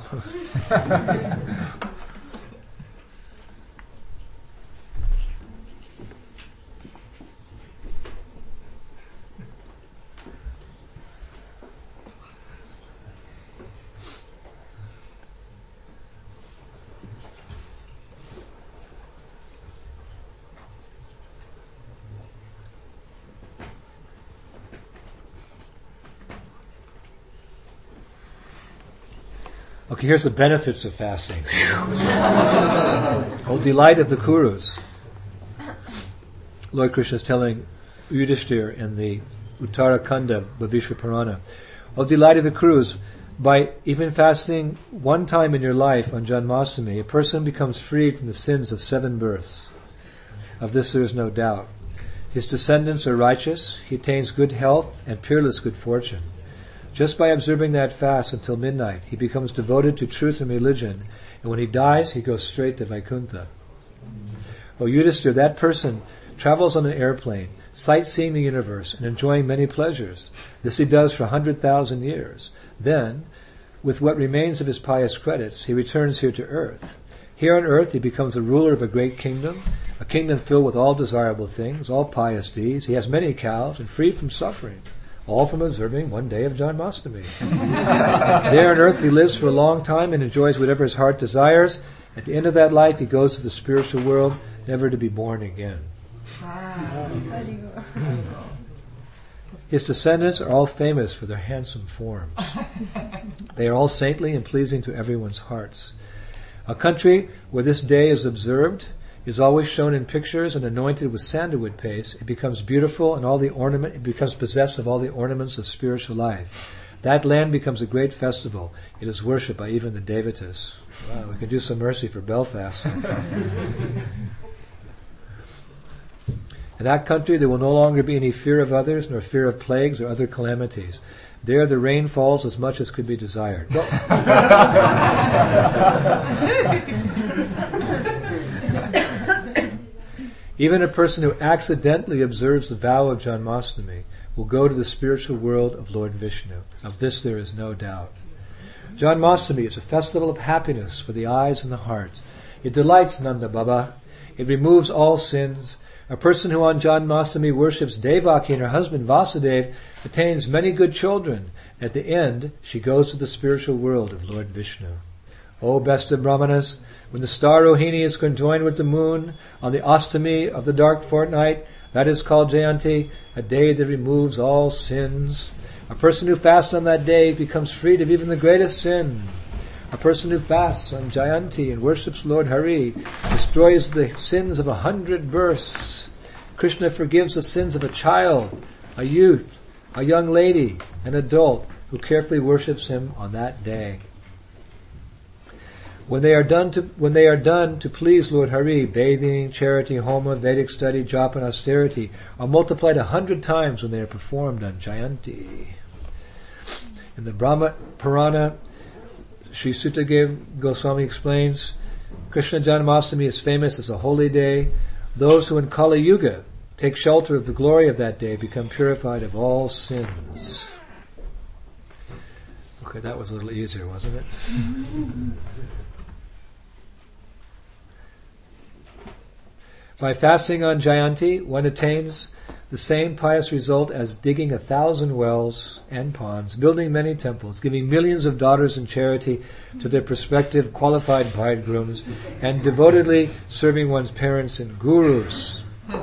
Okay, here's the benefits of fasting. Oh, delight of the Kurus. Lord Krishna is telling Yudhishthira in the Uttarakanda Bhavishwa Purana. Oh, delight of the Kurus. By even fasting one time in your life on Janmashtami, a person becomes freed from the sins of seven births. Of this there is no doubt. His descendants are righteous, he attains good health and peerless good fortune. Just by observing that fast until midnight, he becomes devoted to truth and religion, and when he dies, he goes straight to Vaikuntha. O Yudhishthira, that person travels on an airplane, sightseeing the universe and enjoying many pleasures. This he does for a hundred thousand years. Then, with what remains of his pious credits, he returns here to earth. Here on earth, he becomes the ruler of a great kingdom, a kingdom filled with all desirable things, all pious deeds. He has many cows and freed from suffering, all from observing one day of Janmashtami. There on earth he lives for a long time and enjoys whatever his heart desires. At the end of that life he goes to the spiritual world, never to be born again. His descendants are all famous for their handsome forms. They are all saintly and pleasing to everyone's hearts. A country where this day is observed is always shown in pictures and anointed with sandalwood paste. It becomes beautiful and all the ornament. It becomes possessed of all the ornaments of spiritual life. That land becomes a great festival. It is worshipped by even the devatas. Wow, we can do some mercy for Belfast. In that country, there will no longer be any fear of others, nor fear of plagues or other calamities. There, the rain falls as much as could be desired. Even a person who accidentally observes the vow of Janmashtami will go to the spiritual world of Lord Vishnu. Of this there is no doubt. Janmashtami is a festival of happiness for the eyes and the heart. It delights Nanda Baba. It removes all sins. A person who on Janmashtami worships Devaki and her husband Vasudeva attains many good children. At the end, she goes to the spiritual world of Lord Vishnu. O best of Brahmanas, when the star Rohini is conjoined with the moon on the Astami of the dark fortnight, that is called Jayanti, a day that removes all sins. A person who fasts on that day becomes freed of even the greatest sin. A person who fasts on Jayanti and worships Lord Hari destroys the sins of a hundred births. Krishna forgives the sins of a child, a youth, a young lady, an adult who carefully worships him on that day. When they are done to when they are done to please Lord Hari, bathing, charity, homa, Vedic study, japa, and austerity are multiplied a hundred times when they are performed on Jayanti. In the Brahma Purana, Sri Sutadev Goswami explains, Krishna Janmashtami is famous as a holy day. Those who in Kali Yuga take shelter of the glory of that day become purified of all sins. Okay, that was a little easier, wasn't it? By fasting on Jayanti, one attains the same pious result as digging a thousand wells and ponds, building many temples, giving millions of daughters in charity to their prospective qualified bridegrooms, and devotedly serving one's parents and gurus.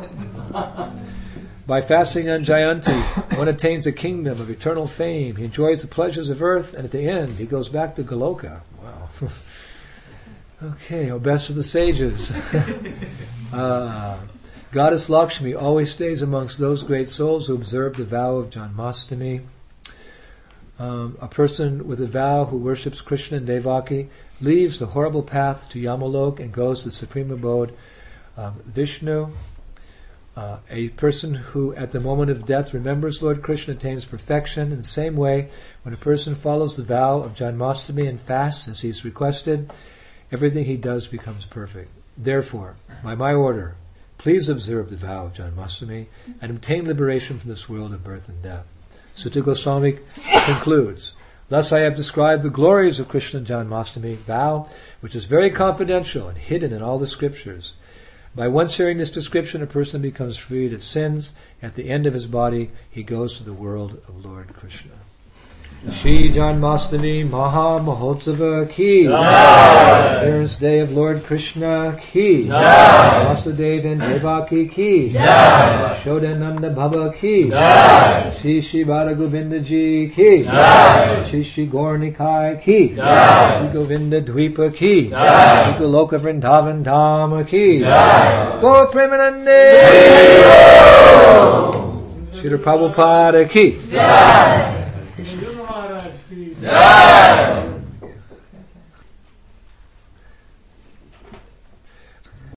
By fasting on Jayanti, one attains a kingdom of eternal fame. He enjoys the pleasures of earth, and at the end, he goes back to Goloka. Wow. Okay, oh, best of the sages. uh, Goddess Lakshmi always stays amongst those great souls who observe the vow of Janmashtami. Um, a person with a vow who worships Krishna and Devaki leaves the horrible path to Yamalok and goes to the supreme abode, um, Vishnu. Uh, a person who at the moment of death remembers Lord Krishna attains perfection. In the same way, when a person follows the vow of Janmashtami and fasts as he is requested, everything he does becomes perfect. Therefore, by my order, please observe the vow of Janmashtami and obtain liberation from this world of birth and death. Sutta Goswami concludes, thus I have described the glories of Krishna Janmashtami vow, which is very confidential and hidden in all the scriptures. By once hearing this description, a person becomes freed of sins. At the end of his body, he goes to the world of Lord Krishna. Shri Janmashtami Maha Mahotsava ki Jai. Appearance Day of Lord Krishna ki Jai. Vasudeva and Devaki ki Jai. Shodananda Bhava ki Jai. Shri Shri Radha Govinda ji ki Jai. Shri Shri Gaurnikai ki Jai. Shri Govinda Dvipa ki Jai. Shri Goloka Vrindavan Dhama ki Jai. Gaur Premanande Shri Prabhupada ki Jai. Yeah.